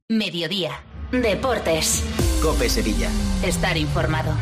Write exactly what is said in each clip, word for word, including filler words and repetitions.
Mediodía. Deportes. COPE Sevilla. Estar informado.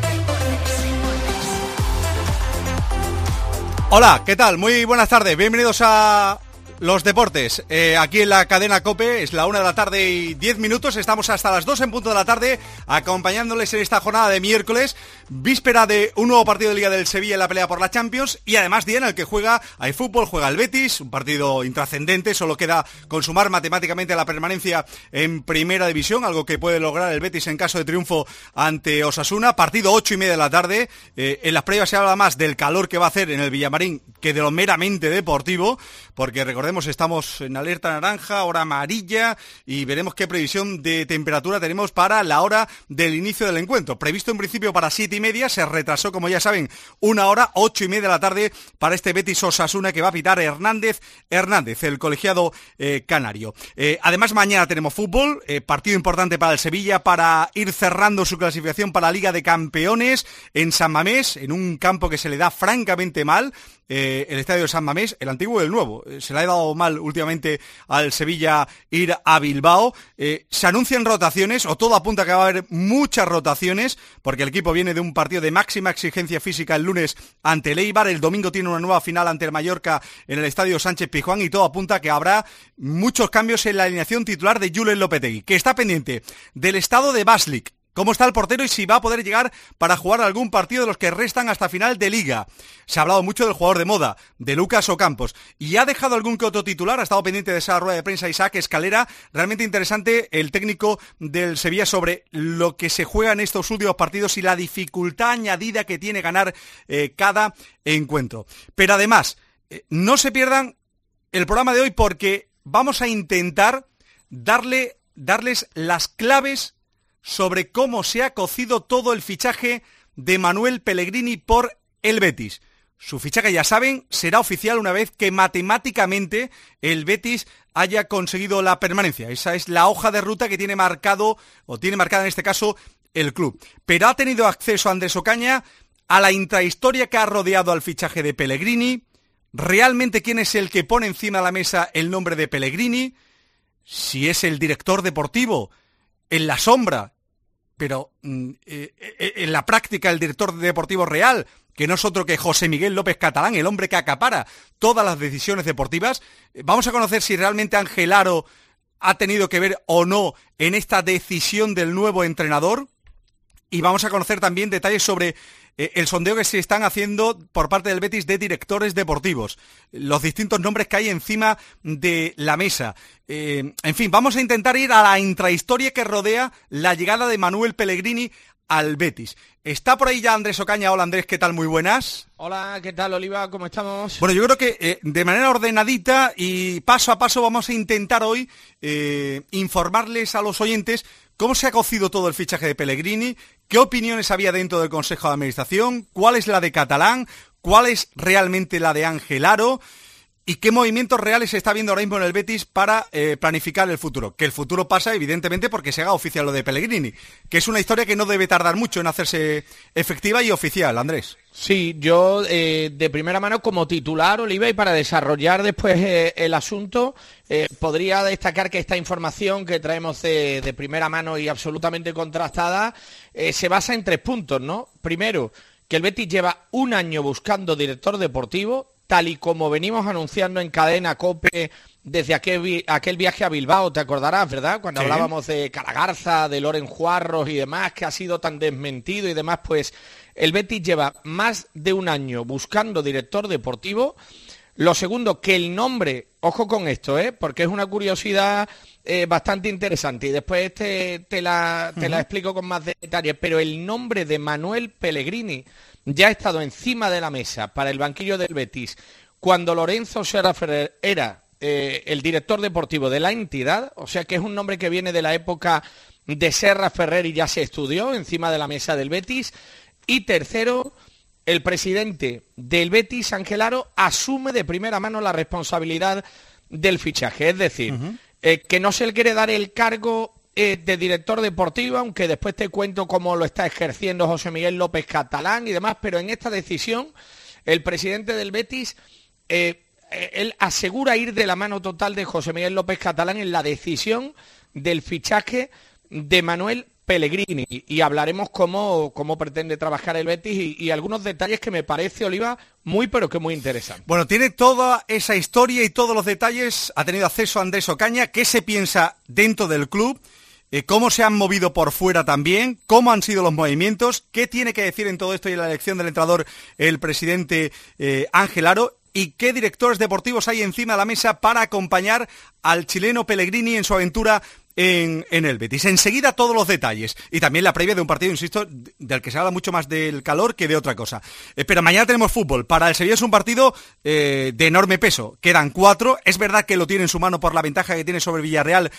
Hola, ¿qué tal? Muy buenas tardes. Bienvenidos a los deportes. Eh, aquí en la cadena COPE es la una de la tarde y diez minutos. Estamos hasta las dos en punto de la tarde acompañándoles en esta jornada de miércoles, víspera de un nuevo partido de Liga del Sevilla en la pelea por la Champions y además día en el que juega, hay fútbol, juega el Betis, un partido intrascendente, solo queda consumar matemáticamente la permanencia en Primera División, algo que puede lograr el Betis en caso de triunfo ante Osasuna. Partido ocho y media de la tarde. Eh, en las previas se habla más del calor que va a hacer en el Villamarín que de lo meramente deportivo, porque recordemos estamos en alerta naranja, hora amarilla y veremos qué previsión de temperatura tenemos para la hora del inicio del encuentro. Previsto en principio para siete y media, se retrasó, como ya saben, una hora, ocho y media de la tarde para este Betis Osasuna que va a pitar Hernández Hernández, el colegiado eh, canario. Eh, además mañana tenemos fútbol, eh, partido importante para el Sevilla para ir cerrando su clasificación para la Liga de Campeones en San Mamés, en un campo que se le da francamente mal. Eh, el estadio de San Mamés, el antiguo y el nuevo. Eh, se le ha dado mal últimamente al Sevilla ir a Bilbao. Eh, se anuncian rotaciones, o todo apunta a que va a haber muchas rotaciones, porque el equipo viene de un partido de máxima exigencia física el lunes ante el Eibar. El domingo tiene una nueva final ante el Mallorca en el estadio Sánchez Pizjuán y todo apunta a que habrá muchos cambios en la alineación titular de Julen Lopetegui, que está pendiente del estado de Baslik. ¿Cómo está el portero y si va a poder llegar para jugar algún partido de los que restan hasta final de Liga? Se ha hablado mucho del jugador de moda, de Lucas Ocampos, y ha dejado algún que otro titular, ha estado pendiente de esa rueda de prensa Isaac Escalera. Realmente interesante el técnico del Sevilla sobre lo que se juega en estos últimos partidos y la dificultad añadida que tiene ganar eh, cada encuentro. Pero además, eh, no se pierdan el programa de hoy porque vamos a intentar darle, darles las claves sobre cómo se ha cocido todo el fichaje de Manuel Pellegrini por el Betis. Su fichaje, ya saben, será oficial una vez que matemáticamente el Betis haya conseguido la permanencia. Esa es la hoja de ruta que tiene marcado, o tiene marcada en este caso, el club. Pero ha tenido acceso Andrés Ocaña a la intrahistoria que ha rodeado al fichaje de Pellegrini, realmente quién es el que pone encima de la mesa el nombre de Pellegrini, si es el director deportivo en la sombra, pero mm, eh, eh, en la práctica el director deportivo real, que no es otro que José Miguel López Catalán, el hombre que acapara todas las decisiones deportivas. Vamos a conocer si realmente Ángel Aro ha tenido que ver o no en esta decisión del nuevo entrenador. Y vamos a conocer también detalles sobre eh, el sondeo que se están haciendo por parte del Betis de directores deportivos, los distintos nombres que hay encima de la mesa. Eh, en fin, vamos a intentar ir a la intrahistoria que rodea la llegada de Manuel Pellegrini al Betis. Está por ahí ya Andrés Ocaña. Hola Andrés, ¿qué tal? Muy buenas. Hola, ¿qué tal Oliva? ¿Cómo estamos? Bueno, yo creo que eh, de manera ordenadita y paso a paso vamos a intentar hoy eh, informarles a los oyentes cómo se ha cocido todo el fichaje de Pellegrini, qué opiniones había dentro del Consejo de Administración, cuál es la de Catalán, cuál es realmente la de Ángel Aro y qué movimientos reales se está viendo ahora mismo en el Betis para eh, planificar el futuro. Que el futuro pasa, evidentemente, porque se haga oficial lo de Pellegrini, que es una historia que no debe tardar mucho en hacerse efectiva y oficial, Andrés. Sí, yo eh, de primera mano como titular, Oliva, y para desarrollar después eh, el asunto, eh, podría destacar que esta información que traemos de, de primera mano y absolutamente contrastada eh, se basa en tres puntos, ¿no? Primero, que el Betis lleva un año buscando director deportivo, tal y como venimos anunciando en cadena COPE desde aquel, aquel viaje a Bilbao, te acordarás, ¿verdad? Cuando sí. hablábamos de Calagarza, de Loren Juarros y demás, que ha sido tan desmentido y demás, pues el Betis lleva más de un año buscando director deportivo. Lo segundo, que el nombre, ojo con esto, ¿eh? Porque es una curiosidad eh, bastante interesante y después te, te, la, te uh-huh. la explico con más detalles, pero el nombre de Manuel Pellegrini ya ha estado encima de la mesa para el banquillo del Betis cuando Lorenzo Serra Ferrer era eh, el director deportivo de la entidad, o sea que es un nombre que viene de la época de Serra Ferrer y ya se estudió encima de la mesa del Betis. Y tercero, el presidente del Betis, Ángel Aro, asume de primera mano la responsabilidad del fichaje, es decir, uh-huh. eh, que no se le quiere dar el cargo eh, de director deportivo, aunque después te cuento cómo lo está ejerciendo José Miguel López Catalán y demás, pero en esta decisión el presidente del Betis eh, él asegura ir de la mano total de José Miguel López Catalán en la decisión del fichaje de Manuel Pellegrini y hablaremos cómo, cómo pretende trabajar el Betis y, y algunos detalles que me parece, Oliva, muy pero que muy interesantes. Bueno, tiene toda esa historia y todos los detalles, ha tenido acceso a Andrés Ocaña, qué se piensa dentro del club, eh, cómo se han movido por fuera también, cómo han sido los movimientos, qué tiene que decir en todo esto y en la elección del entrenador el presidente eh, Ángel Aro, y qué directores deportivos hay encima de la mesa para acompañar al chileno Pellegrini en su aventura En, en el Betis. Enseguida todos los detalles y también la previa de un partido, insisto, del que se habla mucho más del calor que de otra cosa. Eh, pero mañana tenemos fútbol. Para el Sevilla es un partido eh, de enorme peso. Quedan cuatro. Es verdad que lo tiene en su mano por la ventaja que tiene sobre Villarreal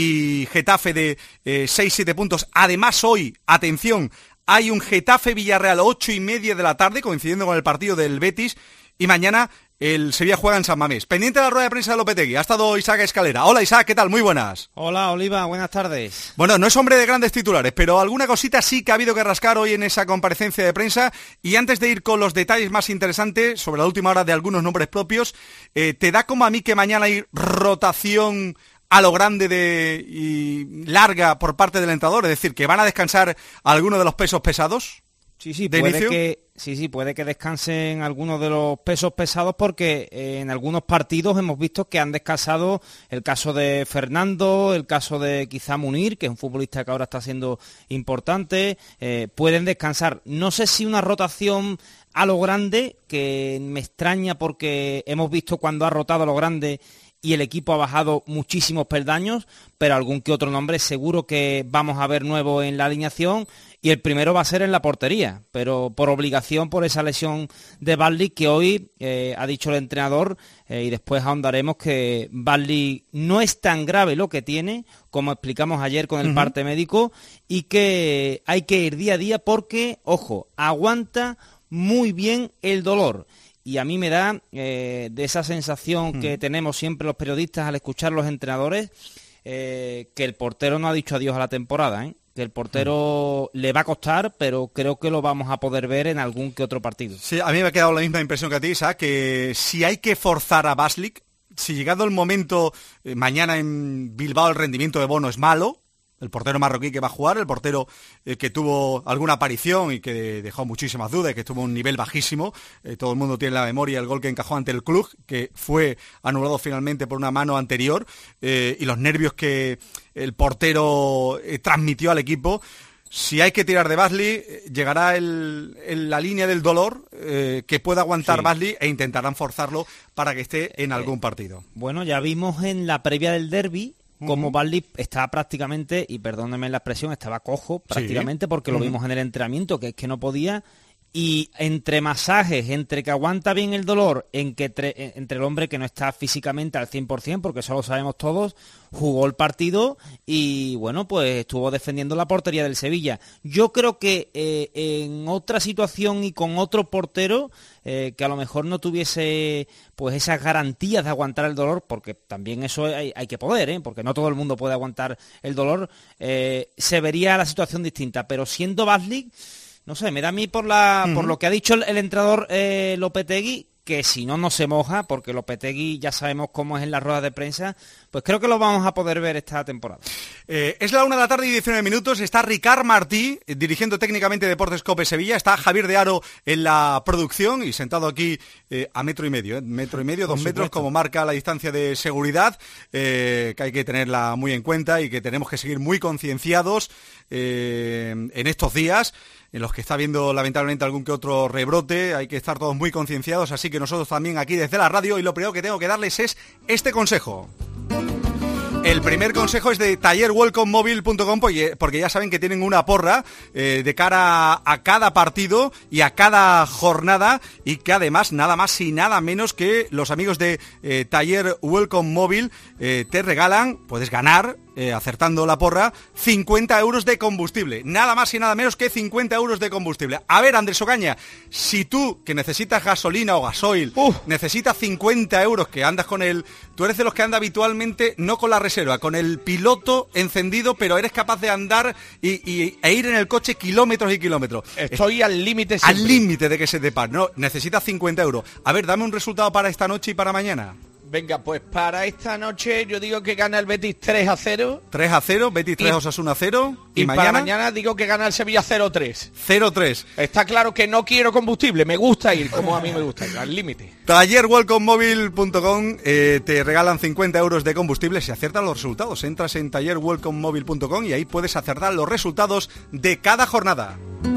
y Getafe de eh, seis siete puntos. Además hoy, atención, hay un Getafe-Villarreal ocho y media de la tarde, coincidiendo con el partido del Betis, y mañana el Sevilla juega en San Mamés. Pendiente de la rueda de prensa de Lopetegui. Ha estado Isaac Escalera. Hola Isaac, ¿qué tal? Muy buenas. Hola Oliva, buenas tardes. Bueno, no es hombre de grandes titulares, pero alguna cosita sí que ha habido que rascar hoy en esa comparecencia de prensa. Y antes de ir con los detalles más interesantes sobre la última hora de algunos nombres propios, eh, ¿te da como a mí que mañana hay rotación a lo grande de y larga por parte del entrenador? Es decir, ¿que van a descansar algunos de los pesos pesados? Sí, sí, puede que, sí, sí, puede que descansen algunos de los pesos pesados porque eh, en algunos partidos hemos visto que han descansado el caso de Fernando, el caso de quizá Munir, que es un futbolista que ahora está siendo importante, eh, pueden descansar. No sé si una rotación a lo grande, que me extraña porque hemos visto cuando ha rotado a lo grande y el equipo ha bajado muchísimos peldaños, pero algún que otro nombre seguro que vamos a ver nuevo en la alineación, y el primero va a ser en la portería, pero por obligación por esa lesión de Barley que hoy eh, ha dicho el entrenador, eh, y después ahondaremos que Barley no es tan grave lo que tiene, como explicamos ayer con el uh-huh. parte médico, y que hay que ir día a día porque, ojo, aguanta muy bien el dolor. Y a mí me da eh, de esa sensación mm. que tenemos siempre los periodistas al escuchar a los entrenadores, eh, que el portero no ha dicho adiós a la temporada, ¿eh? Que el portero mm. le va a costar, pero creo que lo vamos a poder ver en algún que otro partido. Sí, a mí me ha quedado la misma impresión que a ti, Isaac, que si hay que forzar a Baslik, si llegado el momento, eh, mañana en Bilbao el rendimiento de Bono es malo, el portero marroquí que va a jugar, el portero eh, que tuvo alguna aparición y que dejó muchísimas dudas, que tuvo un nivel bajísimo. Eh, todo el mundo tiene en la memoria el gol que encajó ante el club, que fue anulado finalmente por una mano anterior, eh, y los nervios que el portero eh, transmitió al equipo. Si hay que tirar de Basli, llegará el, el, la línea del dolor eh, que pueda aguantar sí. Basli e intentarán forzarlo para que esté en algún partido. Bueno, ya vimos en la previa del derbi como uh-huh. Barley estaba prácticamente, y perdónenme la expresión, estaba cojo prácticamente, sí. porque uh-huh. lo vimos en el entrenamiento, que es que no podía, y entre masajes, entre que aguanta bien el dolor, en que tre- entre el hombre que no está físicamente al cien por ciento, porque eso lo sabemos todos, jugó el partido y, bueno, pues estuvo defendiendo la portería del Sevilla. Yo creo que eh, en otra situación y con otro portero, eh, que a lo mejor no tuviese pues esas garantías de aguantar el dolor, porque también eso hay, hay que poder, ¿eh? Porque no todo el mundo puede aguantar el dolor, eh, se vería la situación distinta, pero siendo Baslik, no sé, me da a mí por la uh-huh. por lo que ha dicho el, el entrenador eh, Lopetegui, que si no, no se moja, porque Lopetegui ya sabemos cómo es en las ruedas de prensa, pues creo que lo vamos a poder ver esta temporada. Eh, es la una de la tarde y diecinueve minutos, está Ricard Martí, eh, dirigiendo técnicamente Deportes Cope Sevilla, está Javier de Aro en la producción y sentado aquí eh, a metro y medio, eh, metro y medio, dos metros, como marca la distancia de seguridad, eh, que hay que tenerla muy en cuenta y que tenemos que seguir muy concienciados eh, en estos días, en los que está habiendo lamentablemente algún que otro rebrote, hay que estar todos muy concienciados, así que nosotros también aquí desde la radio, y lo primero que tengo que darles es este consejo. El primer consejo es de taller welcome mobile punto com, porque ya saben que tienen una porra eh, de cara a cada partido y a cada jornada, y que además nada más y nada menos que los amigos de eh, Taller Welcome Mobile eh, te regalan, puedes ganar, Eh, acertando la porra, cincuenta euros de combustible. Nada más y nada menos que cincuenta euros de combustible. A ver, Andrés Ocaña, si tú, que necesitas gasolina o gasoil, uh. necesitas cincuenta euros, que andas con el... Tú eres de los que anda habitualmente, no con la reserva, con el piloto encendido, pero eres capaz de andar y, y, e ir en el coche kilómetros y kilómetros. Estoy es, al límite siempre. Al límite de que se te pare. No, necesitas cincuenta euros. A ver, dame un resultado para esta noche y para mañana. Venga, pues para esta noche yo digo que gana el Betis tres a cero. tres a cero, Betis tres, Osasuna cero. Y, y mañana, para mañana digo que gana el Sevilla cero tres. cero tres. Está claro que no quiero combustible, me gusta ir como a mí me gusta ir, al límite. taller welcome móvil punto com eh, te regalan cincuenta euros de combustible si aciertas los resultados. Entras en taller welcome móvil punto com y ahí puedes acertar los resultados de cada jornada.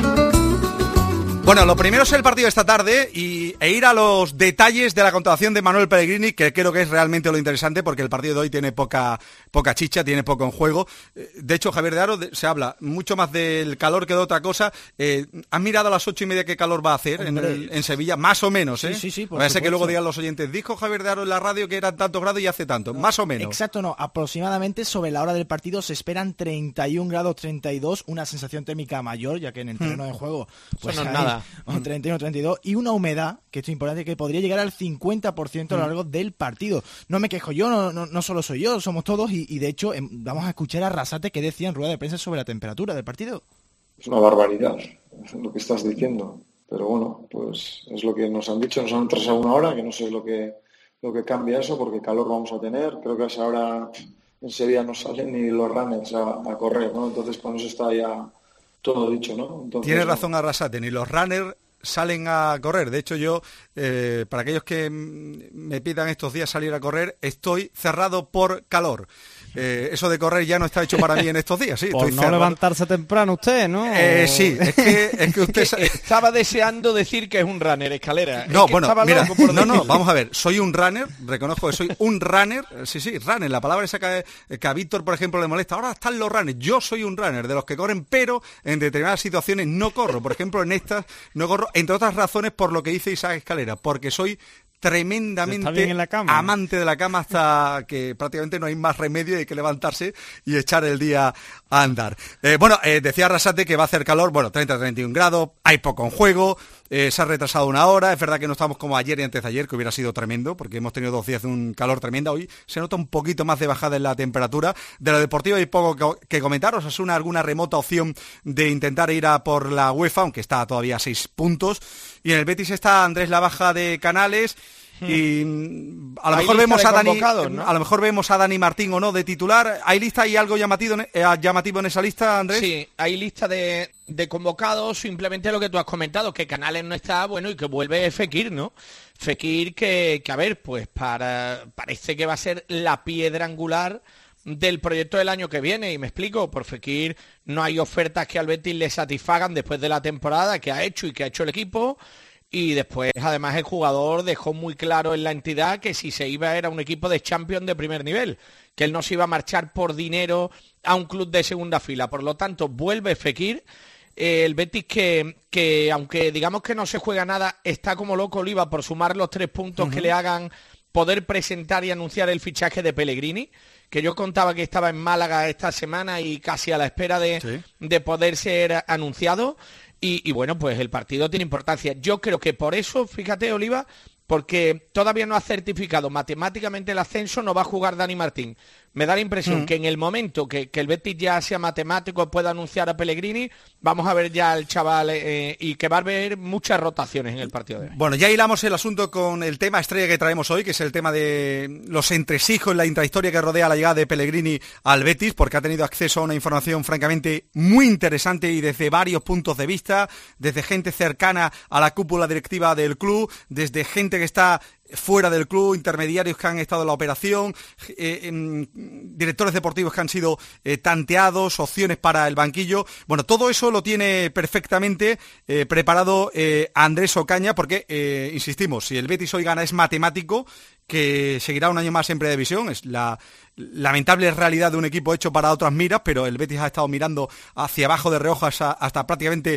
Bueno, lo primero es el partido de esta tarde y, e ir a los detalles de la contratación de Manuel Pellegrini, que creo que es realmente lo interesante porque el partido de hoy tiene poca poca chicha, tiene poco en juego. De hecho, Javier de Aro, se habla mucho más del calor que de otra cosa. Eh, ¿Has mirado a las ocho y media qué calor va a hacer en, el, en Sevilla? Más o menos, ¿eh? Sí, sí, sí. Parece que luego digan los oyentes, dijo Javier de Aro en la radio que eran tantos grados y hace tanto. No, más o menos. Exacto, no. Aproximadamente sobre la hora del partido se esperan treinta y un grados, treinta y dos, una sensación térmica mayor, ya que en el terreno de juego pues Eso no es hay, nada. treinta y uno, treinta y dos, y una humedad, que esto es importante, que podría llegar al cincuenta por ciento a lo largo del partido. No me quejo yo, no, no, no solo soy yo, somos todos, y, y de hecho em, vamos a escuchar a Arrasate que decía en rueda de prensa sobre la temperatura del partido. Es una barbaridad, es lo que estás diciendo, pero bueno, pues es lo que nos han dicho, nos han atrasado una hora, que no sé lo que, lo que cambia eso, porque calor vamos a tener, creo que a esa hora en Sevilla no salen ni los runners a, a correr, ¿no? Entonces con eso está ya todo dicho, ¿no? Entonces, Tienes razón, Arrasate, ni los runners salen a correr. De hecho, yo, eh, para aquellos que me pidan estos días salir a correr, estoy cerrado por calor. Eh, eso de correr ya no está hecho para mí en estos días, sí. Por estoy no cerrado. levantarse temprano usted, ¿no? Eh, sí, es que, es que usted... Que estaba deseando decir que es un runner, Escalera. No, Es que bueno, estaba mira, loco por no, no, decirlo. vamos a ver, soy un runner, reconozco que soy un runner, sí, sí, runner, la palabra esa que, que a Víctor, por ejemplo, le molesta, ahora están los runners, yo soy un runner, de los que corren, pero en determinadas situaciones no corro, por ejemplo, en estas no corro, entre otras razones por lo que dice Isaac Escalera, porque soy tremendamente Está bien en la cama. amante de la cama hasta que prácticamente no hay más remedio y hay que levantarse y echar el día a andar. Eh, bueno, eh, decía Arrasate que va a hacer calor, bueno, treinta a treinta y un grados, hay poco en juego, eh, se ha retrasado una hora, es verdad que no estamos como ayer y antes de ayer, que hubiera sido tremendo, porque hemos tenido dos días de un calor tremendo, hoy se nota un poquito más de bajada en la temperatura. De lo deportivo hay poco que comentar, Osasuna alguna remota opción de intentar ir a por la UEFA, aunque está todavía a seis puntos, y en el Betis está Andrés Lavaja de Canales, y a lo Hay mejor lista vemos de a Dani, convocados, ¿no? a lo mejor vemos a Dani Martín o no de titular. ¿Hay lista y algo llamativo, eh, llamativo en esa lista, Andrés? Sí, hay lista de, de convocados, simplemente lo que tú has comentado, que Canales no está, bueno, y que vuelve Fekir, ¿no? Fekir que, que a ver, pues para parece que va a ser la piedra angular del proyecto del año que viene, y me explico, por Fekir no hay ofertas que al Betis le satisfagan después de la temporada que ha hecho y que ha hecho el equipo. Y después, además, el jugador dejó muy claro en la entidad que si se iba era un equipo de Champions de primer nivel, que él no se iba a marchar por dinero a un club de segunda fila. Por lo tanto, vuelve Fekir. Eh, el Betis que, que, aunque digamos que no se juega nada, está como loco Oliva por sumar los tres puntos uh-huh. que le hagan poder presentar y anunciar el fichaje de Pellegrini, que yo contaba que estaba en Málaga esta semana y casi a la espera de, sí. de poder ser anunciado. Y, y bueno, pues el partido tiene importancia. Yo creo que por eso, fíjate, Oliva, porque todavía no ha certificado matemáticamente el ascenso, no va a jugar Dani Martín. Me da la impresión mm. que en el momento que, que el Betis ya sea matemático, pueda anunciar a Pellegrini, vamos a ver ya al chaval eh, y que va a haber muchas rotaciones en el partido de hoy. Bueno, ya hilamos el asunto con el tema estrella que traemos hoy, que es el tema de los entresijos, la intrahistoria que rodea la llegada de Pellegrini al Betis, porque ha tenido acceso a una información francamente muy interesante y desde varios puntos de vista, desde gente cercana a la cúpula directiva del club, desde gente que está fuera del club, intermediarios que han estado en la operación, eh, eh, directores deportivos que han sido eh, tanteados, opciones para el banquillo. Bueno, todo eso lo tiene perfectamente eh, preparado eh, Andrés Ocaña, porque, eh, insistimos, si el Betis hoy gana es matemático, que seguirá un año más en Predivisión, es la lamentable realidad de un equipo hecho para otras miras, pero el Betis ha estado mirando hacia abajo de reojo hasta, hasta prácticamente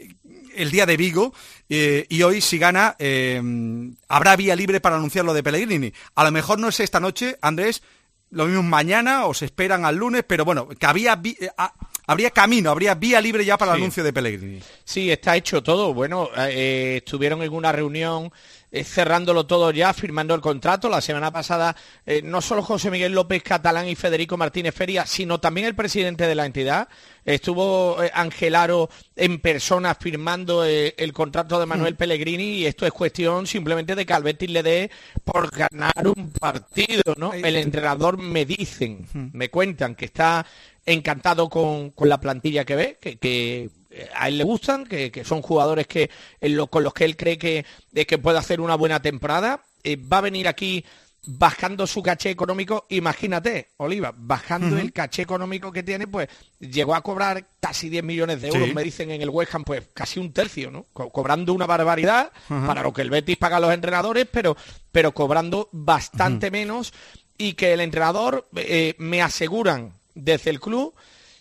el día de Vigo, eh, y hoy si gana eh, habrá vía libre para anunciar lo de Pellegrini. A lo mejor no es esta noche, Andrés, lo mismo mañana o se esperan al lunes, pero bueno, que había vi- a, habría camino, habría vía libre ya para el Sí. anuncio de Pellegrini. Sí, está hecho todo. Bueno, eh, estuvieron en una reunión eh, cerrándolo todo ya, firmando el contrato. La semana pasada, eh, no solo José Miguel López Catalán y Federico Martínez Feria, sino también el presidente de la entidad. Estuvo eh, Ángel Aro en persona firmando eh, el contrato de Manuel mm. Pellegrini, y esto es cuestión simplemente de que al Betis le dé por ganar un partido, ¿no? El entrenador, me dicen, mm. me cuentan que está encantado con, con la plantilla que ve, que... que a él le gustan, que, que son jugadores que lo, con los que él cree que, de que puede hacer una buena temporada. Eh, va a venir aquí bajando su caché económico. Imagínate, Oliva, bajando uh-huh. el caché económico que tiene, pues llegó a cobrar casi diez millones de euros, sí. me dicen en el West Ham, pues casi un tercio, ¿no? Co- cobrando una barbaridad uh-huh. para lo que el Betis paga a los entrenadores, pero, pero cobrando bastante uh-huh. menos, y que el entrenador, eh, me aseguran desde el club,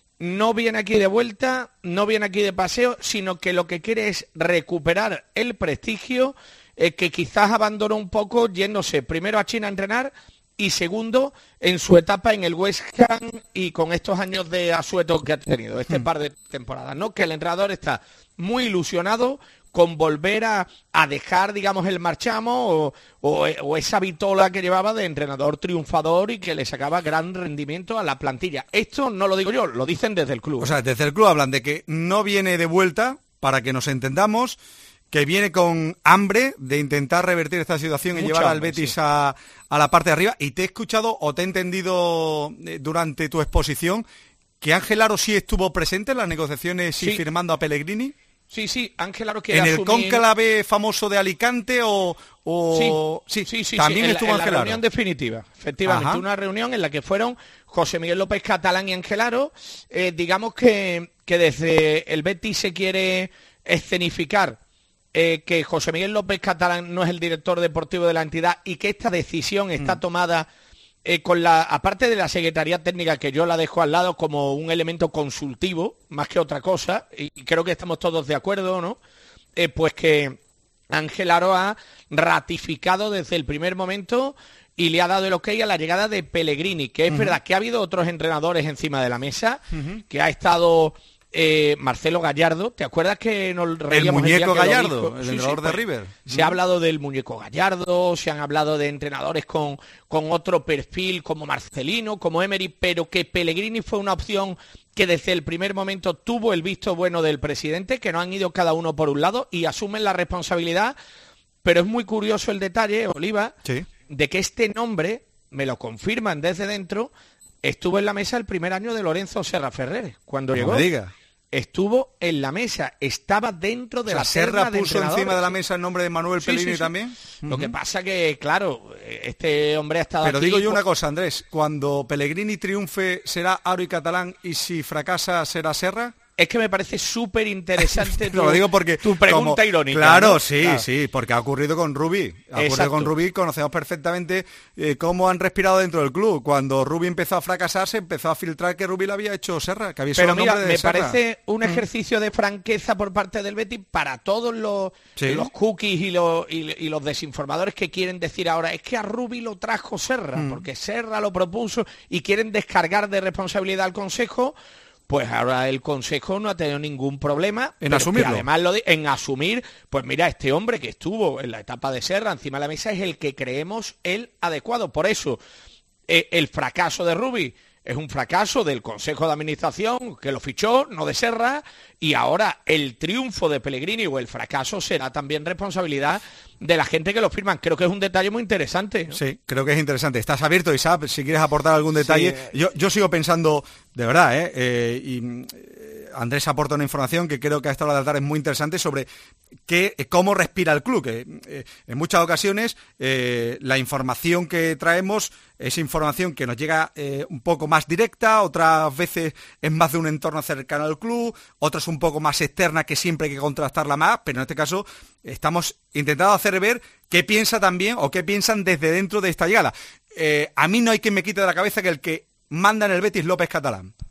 no viene aquí de vuelta, no viene aquí de paseo, sino que lo que quiere es recuperar el prestigio eh, que quizás abandonó un poco yéndose primero a China a entrenar, y segundo en su etapa en el West Ham y con estos años de asueto que ha tenido, este hmm. par de temporadas, ¿no? Que el entrenador está muy ilusionado con volver a, a dejar, digamos, el marchamo o, o, o esa vitola que llevaba de entrenador triunfador y que le sacaba gran rendimiento a la plantilla. Esto no lo digo yo, lo dicen desde el club. O sea, desde el club hablan de que no viene de vuelta, para que nos entendamos, que viene con hambre de intentar revertir esta situación Mucha y llevar hambre, al Betis sí. a, a la parte de arriba. Y te he escuchado o te he entendido durante tu exposición que Ángel Aro sí estuvo presente en las negociaciones sí. y firmando a Pellegrini. Sí, sí, Ángel Aro quiere ¿En el asumir... cónclave famoso de Alicante o...? o... Sí, sí, sí, sí, también sí. estuvo en la, Ángel en la Aro. reunión definitiva, efectivamente, Ajá. una reunión en la que fueron José Miguel López Catalán y Ángel Aro. Eh, digamos que, que desde el Betis se quiere escenificar eh, que José Miguel López Catalán no es el director deportivo de la entidad y que esta decisión está mm. tomada... Eh, con la, aparte de la Secretaría Técnica, que yo la dejo al lado como un elemento consultivo, más que otra cosa, y creo que estamos todos de acuerdo, ¿no? Eh, pues que Ángel Aro ha ratificado desde el primer momento y le ha dado el ok a la llegada de Pellegrini, que es uh-huh. verdad que ha habido otros entrenadores encima de la mesa, uh-huh. que ha estado... Eh, Marcelo Gallardo, ¿te acuerdas que nos reíamos el muñeco el día que Gallardo, lo dijo? el Sí, entrenador sí, de pues, River? Se mm. ha hablado del muñeco Gallardo, se han hablado de entrenadores con, con otro perfil como Marcelino, como Emery, pero que Pellegrini fue una opción que desde el primer momento tuvo el visto bueno del presidente, que no han ido cada uno por un lado y asumen la responsabilidad. Pero es muy curioso el detalle, Oliva, sí. de que este nombre, me lo confirman desde dentro, estuvo en la mesa el primer año de Lorenzo Serra Ferrer, cuando no llegó. Me diga. Estuvo en la mesa, estaba dentro de o sea, la Serra de puso encima de la mesa el nombre de Manuel sí, Pellegrini sí, sí. también. Lo uh-huh. que pasa que, claro, este hombre ha estado Pero aquí... digo yo una cosa, Andrés, cuando Pellegrini triunfe, ¿será Aro y Catalán? Y si fracasa, ¿será Serra? Es que me parece súper interesante tu, lo digo porque, tu pregunta como, irónica. Claro, ¿no? sí, claro. sí, porque ha ocurrido con Rubí. Ha ocurrido Exacto. con Rubí, conocemos perfectamente eh, cómo han respirado dentro del club. Cuando Rubí empezó a fracasar, se empezó a filtrar que Rubí lo había hecho Serra, que había Pero sido mira, nombre de me Serra. parece un ejercicio de franqueza por parte del Betis para todos los, ¿Sí? los cookies y los, y, y los desinformadores que quieren decir ahora, es que a Rubí lo trajo Serra, mm. porque Serra lo propuso y quieren descargar de responsabilidad al Consejo. Pues ahora el Consejo no ha tenido ningún problema en asumirlo. Además lo de, en asumir, pues mira, este hombre que estuvo en la etapa de Serra encima de la mesa es el que creemos el adecuado. Por eso, eh, el fracaso de Rubí es un fracaso del Consejo de Administración que lo fichó, no de Serra, y ahora el triunfo de Pellegrini o el fracaso será también responsabilidad de la gente que lo firman. Creo que es un detalle muy interesante, ¿no? Sí, creo que es interesante. Estás abierto, Isaac, si quieres aportar algún detalle. Sí. Yo, yo sigo pensando, de verdad, ¿eh? eh y Andrés aporta una información que creo que a esta hora de la tarde es muy interesante sobre qué, cómo respira el club, que eh, en muchas ocasiones eh, la información que traemos es información que nos llega eh, un poco más directa, otras veces es más de un entorno cercano al club, otras un poco más externa que siempre hay que contrastarla más, pero en este caso estamos intentando hacer ver qué piensa también o qué piensan desde dentro de esta llegada. Eh, a mí no hay quien me quite de la cabeza que el que manda en el Betis López Catalán.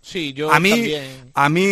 Sí, yo a mí, también. A mí,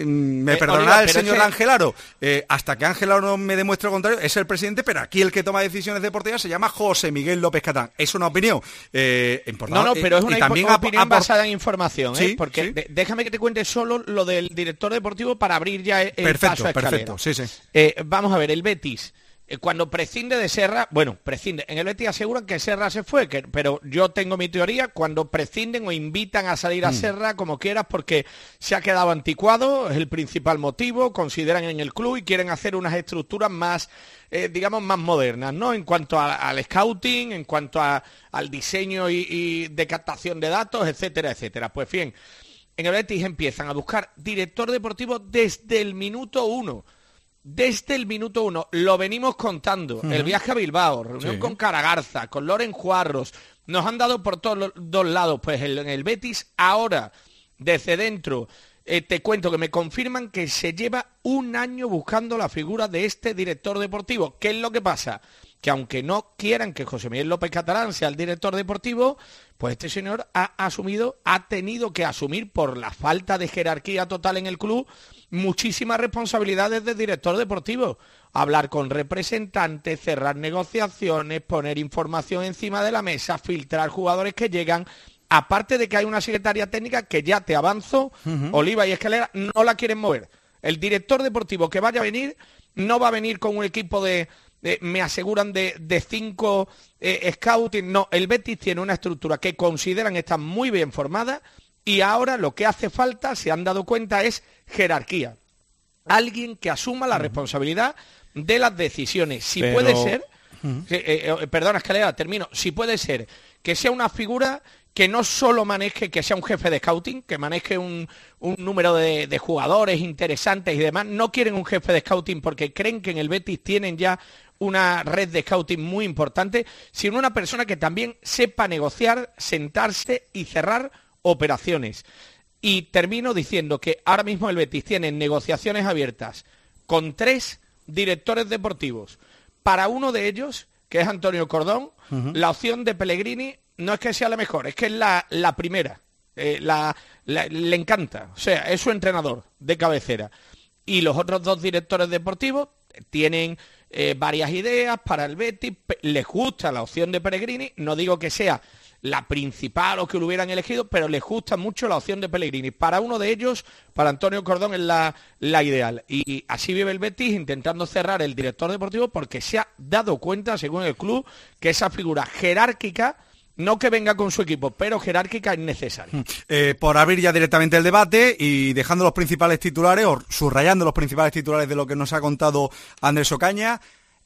me eh, perdonará Oliva, el señor es que... Ángel Aro, eh, hasta que Ángel Aro no me demuestre lo contrario, es el presidente, pero aquí el que toma decisiones deportivas se llama José Miguel López Catalán. Es una opinión eh, importante. No, no, pero es una también opinión a, a, basada en información, ¿eh? Sí, Porque sí. de, déjame que te cuente solo lo del director deportivo para abrir ya el perfecto, paso a escalera. Perfecto, sí, sí. Eh, vamos a ver, el Betis... Cuando prescinde de Serra, bueno, prescinde, en el Betis aseguran que Serra se fue, que, pero yo tengo mi teoría, cuando prescinden o invitan a salir a mm. Serra, como quieras, porque se ha quedado anticuado, es el principal motivo, consideran en el club y quieren hacer unas estructuras más, eh, digamos, más modernas, ¿no? En cuanto a, al scouting, en cuanto a, al diseño y, y de captación de datos, etcétera, etcétera. Pues bien, en el Betis empiezan a buscar director deportivo desde el minuto uno. Desde el minuto uno, lo venimos contando, uh-huh. el viaje a Bilbao, reunión sí. con Caragarza, con Loren Juarros, nos han dado por todos los dos lados, pues el, en el Betis, ahora, desde dentro, eh, te cuento que me confirman que se lleva un año buscando la figura de este director deportivo. ¿Qué es lo que pasa? Que aunque no quieran que José Miguel López Catalán sea el director deportivo, pues este señor ha asumido, ha tenido que asumir por la falta de jerarquía total en el club, muchísimas responsabilidades de director deportivo. Hablar con representantes, cerrar negociaciones, poner información encima de la mesa, filtrar jugadores que llegan. Aparte de que hay una secretaria técnica que ya te avanzo, uh-huh. Oliva y Escalera no la quieren mover. El director deportivo que vaya a venir no va a venir con un equipo de, de me aseguran, de, de cinco eh, scouting. No, el Betis tiene una estructura que consideran está muy bien formada. Y ahora lo que hace falta, se han dado cuenta, es jerarquía. Alguien que asuma la responsabilidad de las decisiones. Si Pero... puede ser, uh-huh. eh, eh, perdona, Escalera, termino. Si puede ser que sea una figura que no solo maneje, que sea un jefe de scouting, que maneje un, un número de, de jugadores interesantes y demás. No quieren un jefe de scouting porque creen que en el Betis tienen ya una red de scouting muy importante, sino una persona que también sepa negociar, sentarse y cerrar operaciones. Y termino diciendo que ahora mismo el Betis tiene negociaciones abiertas con tres directores deportivos. Para uno de ellos, que es Antonio Cordón, uh-huh. la opción de Pellegrini no es que sea la mejor, es que es la, la primera. Eh, la, la, le encanta, o sea, es su entrenador de cabecera. Y los otros dos directores deportivos tienen eh, varias ideas para el Betis, les gusta la opción de Pellegrini, no digo que sea la principal o que lo hubieran elegido, pero les gusta mucho la opción de Pellegrini. Para uno de ellos, para Antonio Cordón, es la, la ideal. Y así vive el Betis intentando cerrar el director deportivo porque se ha dado cuenta, según el club, que esa figura jerárquica, no que venga con su equipo, pero jerárquica es necesaria. Eh, por abrir ya directamente el debate y dejando los principales titulares, o subrayando los principales titulares de lo que nos ha contado Andrés Ocaña,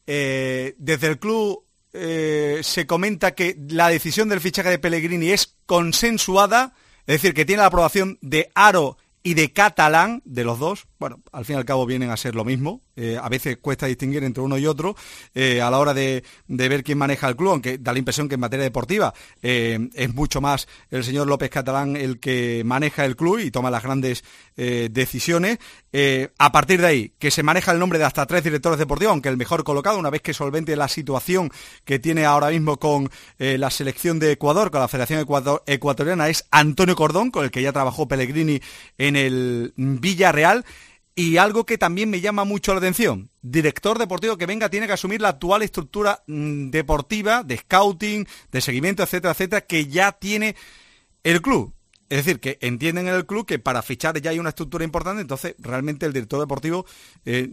eh, desde el club Eh, se comenta que la decisión del fichaje de Pellegrini es consensuada, es decir, que tiene la aprobación de Aro y de Catalán, de los dos. Bueno, al fin y al cabo vienen a ser lo mismo. Eh, a veces cuesta distinguir entre uno y otro eh, a la hora de, de ver quién maneja el club, aunque da la impresión que en materia deportiva eh, es mucho más el señor López Catalán el que maneja el club y toma las grandes eh, decisiones. Eh, a partir de ahí, que se maneja el nombre de hasta tres directores deportivos, aunque el mejor colocado, una vez que solvente la situación que tiene ahora mismo con eh, la selección de Ecuador, con la Federación Ecuador, Ecuatoriana, es Antonio Cordón, con el que ya trabajó Pellegrini en el Villarreal. Y algo que también me llama mucho la atención, director deportivo que venga tiene que asumir la actual estructura mmm, deportiva, de scouting, de seguimiento, etcétera, etcétera, que ya tiene el club. Es decir, que entienden en el club que para fichar ya hay una estructura importante, entonces realmente el director deportivo, eh,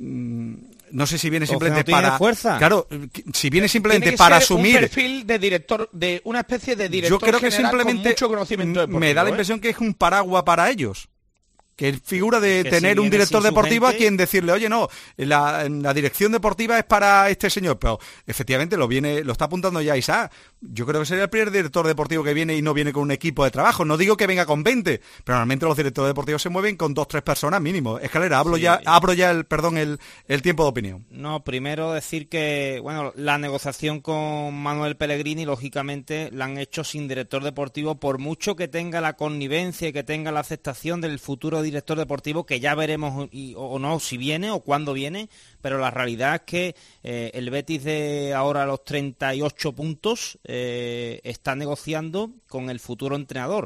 no sé si viene simplemente no para... fuerza. Claro, si viene simplemente tiene que para ser asumir... un perfil de director, de una especie de director yo creo que general simplemente con mucho conocimiento deportivo. Me da la ¿eh? impresión que es un paraguas para ellos. Que figura de que tener si un director deportivo gente... a quien decirle, oye, no, la, la dirección deportiva es para este señor, pero efectivamente lo viene, lo está apuntando ya Isaac. Yo creo que sería el primer director deportivo que viene y no viene con un equipo de trabajo. No digo que venga con veinte, pero normalmente los directores deportivos se mueven con dos, tres personas mínimo. Escalera, hablo sí. ya, abro ya el, perdón, el, el tiempo de opinión. No, primero decir que, bueno, la negociación con Manuel Pellegrini, lógicamente, la han hecho sin director deportivo, por mucho que tenga la connivencia y que tenga la aceptación del futuro director deportivo, que ya veremos y, o no si viene o cuándo viene, pero la realidad es que eh, el Betis de ahora los treinta y ocho puntos eh, está negociando con el futuro entrenador.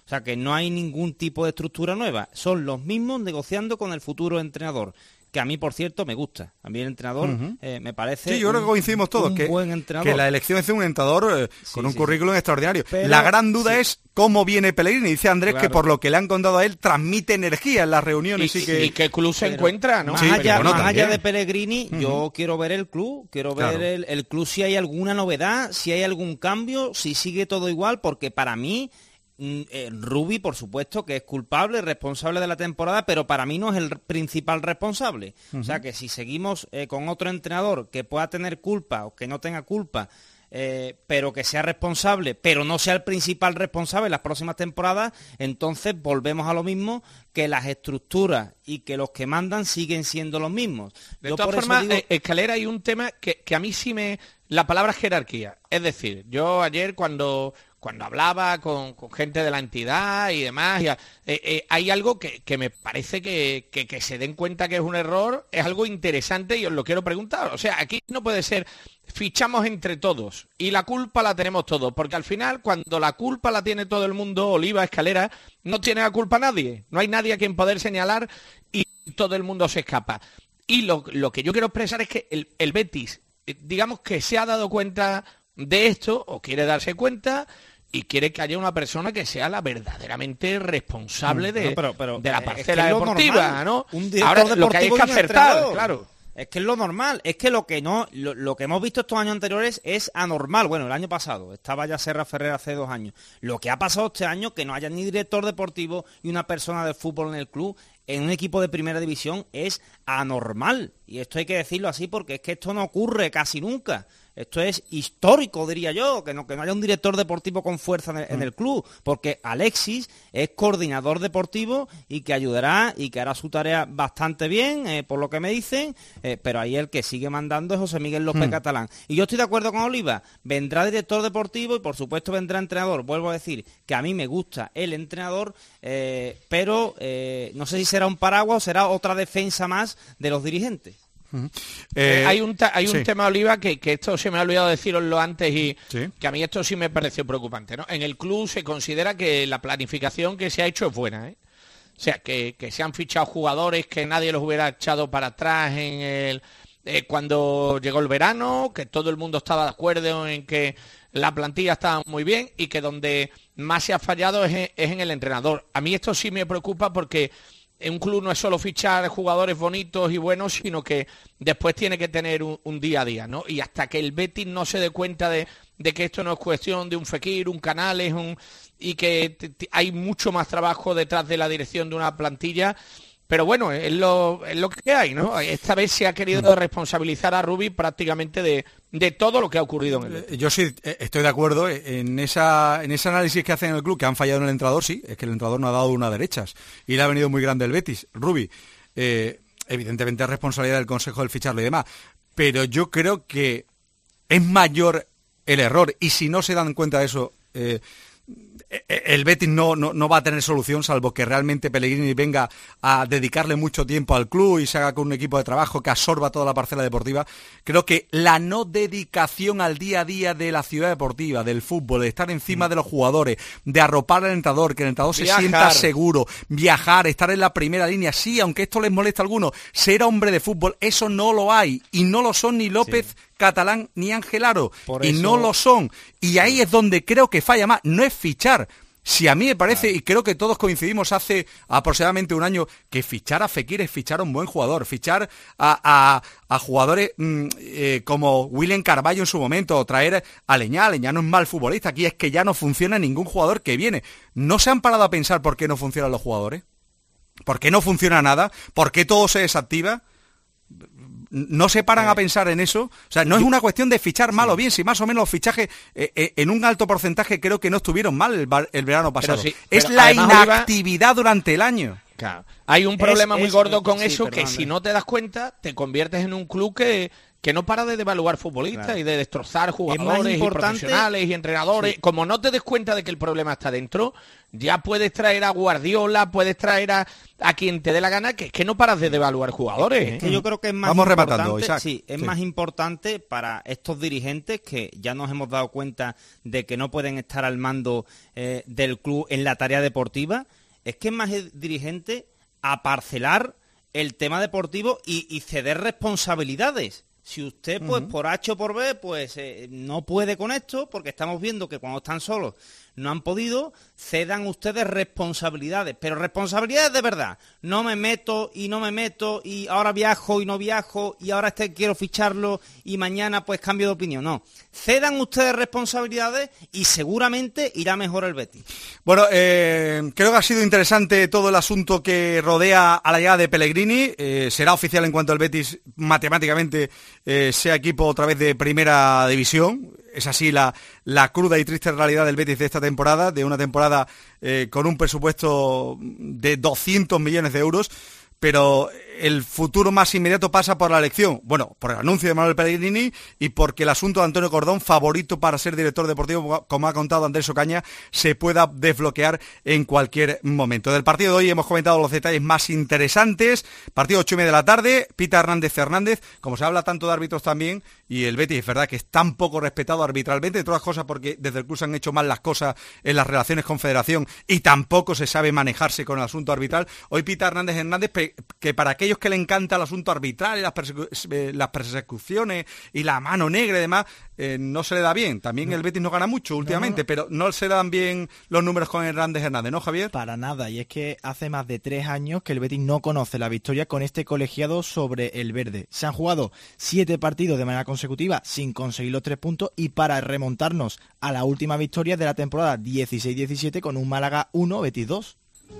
O sea que no hay ningún tipo de estructura nueva. Son los mismos negociando con el futuro entrenador. Que a mí, por cierto, me gusta. A mí el entrenador uh-huh. eh, me parece Sí, yo creo que coincidimos todos, un que, buen entrenador. que la elección es de un entrenador eh, sí, con un sí, currículum sí. extraordinario. Pero, la gran duda sí. es cómo viene Pellegrini. Dice Andrés claro. que por lo que le han contado a él, transmite energía en las reuniones. Y, y que y que el club se pero, encuentra, ¿no? Más, sí, allá, bueno, más allá de Pellegrini, uh-huh. yo quiero ver el club, quiero ver claro. el, el club si hay alguna novedad, si hay algún cambio, si sigue todo igual, porque para mí... Eh, Rubi, por supuesto, que es culpable, responsable de la temporada, pero para mí no es el principal responsable. Uh-huh. O sea que si seguimos eh, con otro entrenador que pueda tener culpa o que no tenga culpa, eh, pero que sea responsable, pero no sea el principal responsable en las próximas temporadas, entonces volvemos a lo mismo, que las estructuras y que los que mandan siguen siendo los mismos. De yo todas por formas, digo... eh, Escalera, hay un tema que, que a mí sí me... La palabra jerarquía. Es decir, yo ayer cuando... cuando hablaba con, con gente de la entidad y demás, y, eh, eh, hay algo que, que me parece que, que, que se den cuenta que es un error, es algo interesante y os lo quiero preguntar. O sea, aquí no puede ser, fichamos entre todos y la culpa la tenemos todos, porque al final, cuando la culpa la tiene todo el mundo, Oliva, Escalera, no tiene la culpa nadie. No hay nadie a quien poder señalar y todo el mundo se escapa. Y lo, lo que yo quiero expresar es que el, el Betis, digamos que se ha dado cuenta de esto, o quiere darse cuenta... y quiere que haya una persona que sea la verdaderamente responsable de, no, pero, pero, de la parcela es que deportiva, normal, ¿no? Un director Ahora deportivo lo que hay es que acertar, claro. Es que es lo normal, es que lo que no, lo, lo que hemos visto estos años anteriores es anormal. Bueno, el año pasado, estaba ya Serra Ferrer hace dos años. Lo que ha pasado este año, que no haya ni director deportivo y una persona de fútbol en el club, en un equipo de primera división, es anormal. Y esto hay que decirlo así porque es que esto no ocurre casi nunca. Esto es histórico, diría yo, que no, que no haya un director deportivo con fuerza en el, en el club, porque Alexis es coordinador deportivo y que ayudará y que hará su tarea bastante bien, eh, por lo que me dicen, eh, pero ahí el que sigue mandando es José Miguel López mm. Catalán. Y yo estoy de acuerdo con Oliva, vendrá director deportivo y por supuesto vendrá entrenador. Vuelvo a decir que a mí me gusta el entrenador, eh, pero eh, no sé si será un paraguas o será otra defensa más de los dirigentes. Uh-huh. Eh, eh, hay un, ta- hay sí. un tema, Oliva, que, que esto se me ha olvidado deciroslo antes y sí. que a mí esto sí me pareció preocupante, ¿no? En el club se considera que la planificación que se ha hecho es buena, ¿eh? O sea, que, que se han fichado jugadores que nadie los hubiera echado para atrás en el eh, cuando llegó el verano, que todo el mundo estaba de acuerdo en que la plantilla estaba muy bien y que donde más se ha fallado es, es en el entrenador. A mí esto sí me preocupa porque un club no es solo fichar jugadores bonitos y buenos, sino que después tiene que tener un, un día a día, ¿no? Y hasta que el Betis no se dé cuenta de, de que esto no es cuestión de un Fekir, un Canales, un, y que t- t- hay mucho más trabajo detrás de la dirección de una plantilla. Pero bueno, es lo, es lo que hay, ¿no? Esta vez se ha querido responsabilizar a Rubi prácticamente de, de todo lo que ha ocurrido en el Betis. Yo sí estoy de acuerdo en esa en ese análisis que hacen en el club, que han fallado en el entrenador, sí, es que el entrenador no ha dado una derechas y le ha venido muy grande el Betis. Rubi, eh, evidentemente es responsabilidad del Consejo del ficharlo y demás, pero yo creo que es mayor el error y si no se dan cuenta de eso... Eh, el Betis no, no, no va a tener solución salvo que realmente Pellegrini venga a dedicarle mucho tiempo al club y se haga con un equipo de trabajo que absorba toda la parcela deportiva. Creo que la no dedicación al día a día de la ciudad deportiva, del fútbol, de estar encima mm. de los jugadores, de arropar al entrenador, que el entrenador viajar. se sienta seguro, viajar, estar en la primera línea, sí, aunque esto les molesta a algunos, ser hombre de fútbol, eso no lo hay y no lo son ni López sí. Catalán ni Ángel Aro, y eso... no lo son, y ahí es donde creo que falla más, no es fichar. Si a mí me parece, claro. y creo que todos coincidimos hace aproximadamente un año, que fichar a Fekir es fichar a un buen jugador, fichar a, a, a jugadores mmm, eh, como William Carvalho en su momento, o traer a Leñá. Leñá no es mal futbolista, aquí es que ya no funciona ningún jugador que viene. ¿No se han parado a pensar por qué no funcionan los jugadores? ¿Por qué no funciona nada? ¿Por qué todo se desactiva? ¿No se paran a pensar en eso? O sea, no es una cuestión de fichar mal o bien, si más o menos los fichajes eh, eh, en un alto porcentaje creo que no estuvieron mal el, el verano pasado. Sí, es la inactividad Oliva... durante el año. Claro. Hay un problema es, muy es, gordo es, con sí, eso perdón, que si no te das cuenta te conviertes en un club que, que no para de devaluar futbolistas Claro. y de destrozar jugadores y profesionales y entrenadores. Sí. Como no te des cuenta de que el problema está dentro, ya puedes traer a Guardiola, puedes traer a, a quien te dé la gana, que es que no paras de devaluar jugadores. ¿eh? Es que yo creo que es más Vamos importante, rematando, Isaac. sí, es Sí. más importante para estos dirigentes que ya nos hemos dado cuenta de que no pueden estar al mando eh, del club en la tarea deportiva. Es que es más el dirigente a parcelar el tema deportivo y, y ceder responsabilidades. Si usted, pues, uh-huh. por H o por B, pues eh, no puede con esto, porque estamos viendo que cuando están solos no han podido, cedan ustedes responsabilidades, pero responsabilidades de verdad. No me meto y no me meto y ahora viajo y no viajo y ahora este quiero ficharlo y mañana pues cambio de opinión. No, cedan ustedes responsabilidades y seguramente irá mejor el Betis. Bueno, eh, creo que ha sido interesante todo el asunto que rodea a la llegada de Pellegrini. Eh, será oficial en cuanto el Betis matemáticamente eh, sea equipo otra vez de primera división. Es así la, la cruda y triste realidad del Betis de esta temporada, de una temporada eh, con un presupuesto de doscientos millones de euros, pero el futuro más inmediato pasa por la elección, bueno, por el anuncio de Manuel Pellegrini y porque el asunto de Antonio Cordón, favorito para ser director deportivo, como ha contado Andrés Ocaña, se pueda desbloquear en cualquier momento. Del partido de hoy hemos comentado los detalles más interesantes. Partido ocho y media de la tarde, Pita Hernández Hernández, como se habla tanto de árbitros también, y el Betis es verdad que es tan poco respetado arbitralmente, de todas cosas porque desde el club se han hecho mal las cosas en las relaciones con Federación y tampoco se sabe manejarse con el asunto arbitral. Hoy Pita Hernández Hernández, que para aquellos que le encanta el asunto arbitral y las, persecu las persecuciones y la mano negra y demás, eh, no se le da bien. También no. El Betis no gana mucho últimamente, no, no. pero no se le dan bien los números con Hernández Hernández, ¿no, Javier? Para nada, y es que hace más de tres años que el Betis no conoce la victoria con este colegiado sobre el verde. Se han jugado siete partidos de manera consecutiva sin conseguir los tres puntos y para remontarnos a la última victoria de la temporada dieciséis diecisiete con un Málaga uno, Betis dos.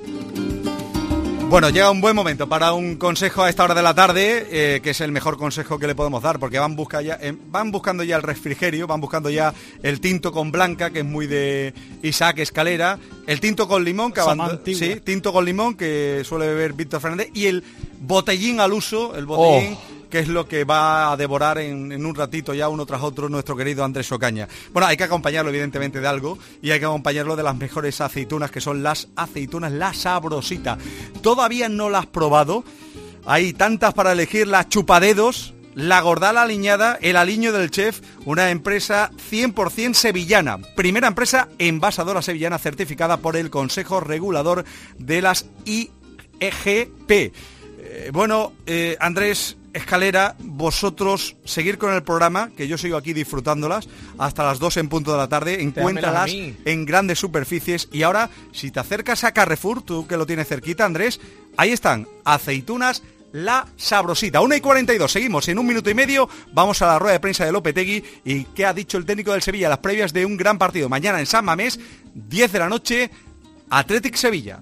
Bueno, llega un buen momento para un consejo a esta hora de la tarde, eh, que es el mejor consejo que le podemos dar, porque van, busca ya, eh, van buscando ya el refrigerio, van buscando ya el tinto con blanca, que es muy de Isaac Escalera, el tinto con limón, que sí, tinto con limón, que suele beber Víctor Fernández, y el botellín al uso, el botellín... Oh. que es lo que va a devorar en, en un ratito ya uno tras otro nuestro querido Andrés Ocaña. Bueno, hay que acompañarlo evidentemente de algo y hay que acompañarlo de las mejores aceitunas, que son las aceitunas La Sabrosita. Todavía no las has probado, hay tantas para elegir: la Chupadedos, la Gordala Aliñada, el Aliño del Chef, una empresa cien por cien sevillana, primera empresa envasadora sevillana certificada por el Consejo Regulador de las I G P. Eh, bueno, eh, Andrés Escalera, vosotros seguir con el programa, que yo sigo aquí disfrutándolas hasta las dos en punto de la tarde, encuéntralas en grandes superficies. Y ahora, si te acercas a Carrefour, tú que lo tienes cerquita, Andrés, ahí están, aceitunas La Sabrosita. una y cuarenta y dos, seguimos en un minuto y medio, vamos a la rueda de prensa de Lopetegui y qué ha dicho el técnico del Sevilla, las previas de un gran partido mañana en San Mamés, diez de la noche, Athletic Sevilla.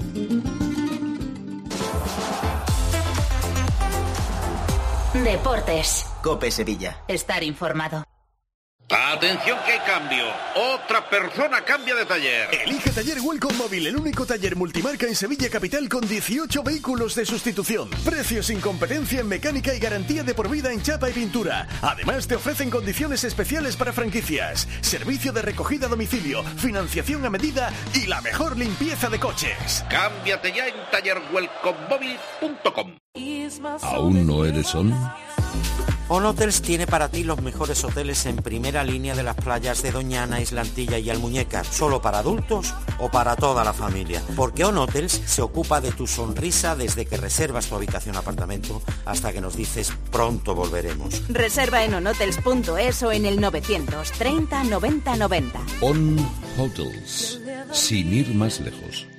Deportes. COPE Sevilla. Estar informado. Atención que hay cambio. Otra persona cambia de taller. Elige Taller Welcome Móvil, el único taller multimarca en Sevilla Capital con dieciocho vehículos de sustitución. Precios sin competencia en mecánica y garantía de por vida en chapa y pintura. Además te ofrecen condiciones especiales para franquicias, servicio de recogida a domicilio, financiación a medida y la mejor limpieza de coches. Cámbiate ya en taller welcome móvil punto com. ¿Aún no eres On? On Hotels tiene para ti los mejores hoteles en primera línea de las playas de Doñana, Islantilla y Almuñécar, solo para adultos o para toda la familia. Porque On Hotels se ocupa de tu sonrisa desde que reservas tu habitación o apartamento hasta que nos dices pronto volveremos. Reserva en onhotels punto es o en el novecientos treinta noventa noventa. On Hotels, sin ir más lejos.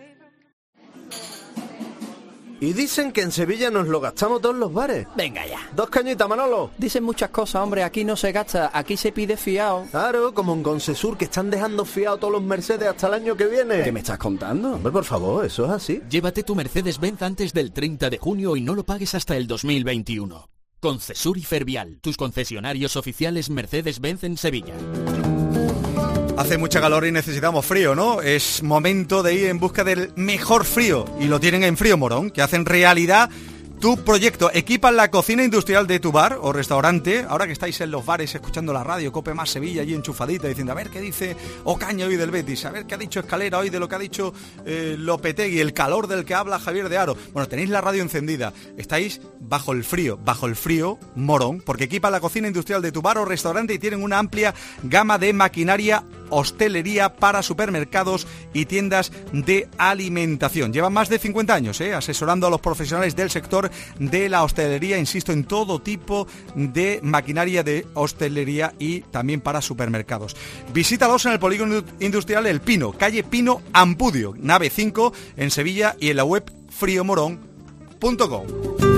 Y dicen que en Sevilla nos lo gastamos todos los bares. Venga ya. Dos cañitas, Manolo. Dicen muchas cosas, hombre. Aquí no se gasta, aquí se pide fiado. Claro, como en Concesur, que están dejando fiado todos los Mercedes hasta el año que viene. ¿Qué me estás contando? Hombre, por favor, eso es así. Llévate tu Mercedes-Benz antes del treinta de junio y no lo pagues hasta el dos mil veintiuno. Concesur y Fervial, tus concesionarios oficiales Mercedes-Benz en Sevilla. Hace mucha calor y necesitamos frío, ¿no? Es momento de ir en busca del mejor frío y lo tienen en Frío Morón, que hacen realidad tu proyecto. Equipa la cocina industrial de tu bar o restaurante. Ahora que estáis en los bares escuchando la radio, Cope Más Sevilla, allí enchufadita, diciendo a ver qué dice Ocaña hoy del Betis, a ver qué ha dicho Escalera hoy de lo que ha dicho eh, Lopetegui, el calor del que habla Javier de Haro. Bueno, tenéis la radio encendida, estáis bajo el frío, bajo el frío morón, porque equipa la cocina industrial de tu bar o restaurante y tienen una amplia gama de maquinaria, hostelería para supermercados y tiendas de alimentación. Llevan más de cincuenta años eh, asesorando a los profesionales del sector de la hostelería, insisto, en todo tipo de maquinaria de hostelería y también para supermercados. Visítalos en el polígono industrial El Pino, calle Pino Ampudio, nave cinco en Sevilla, y en la web friomorón punto com.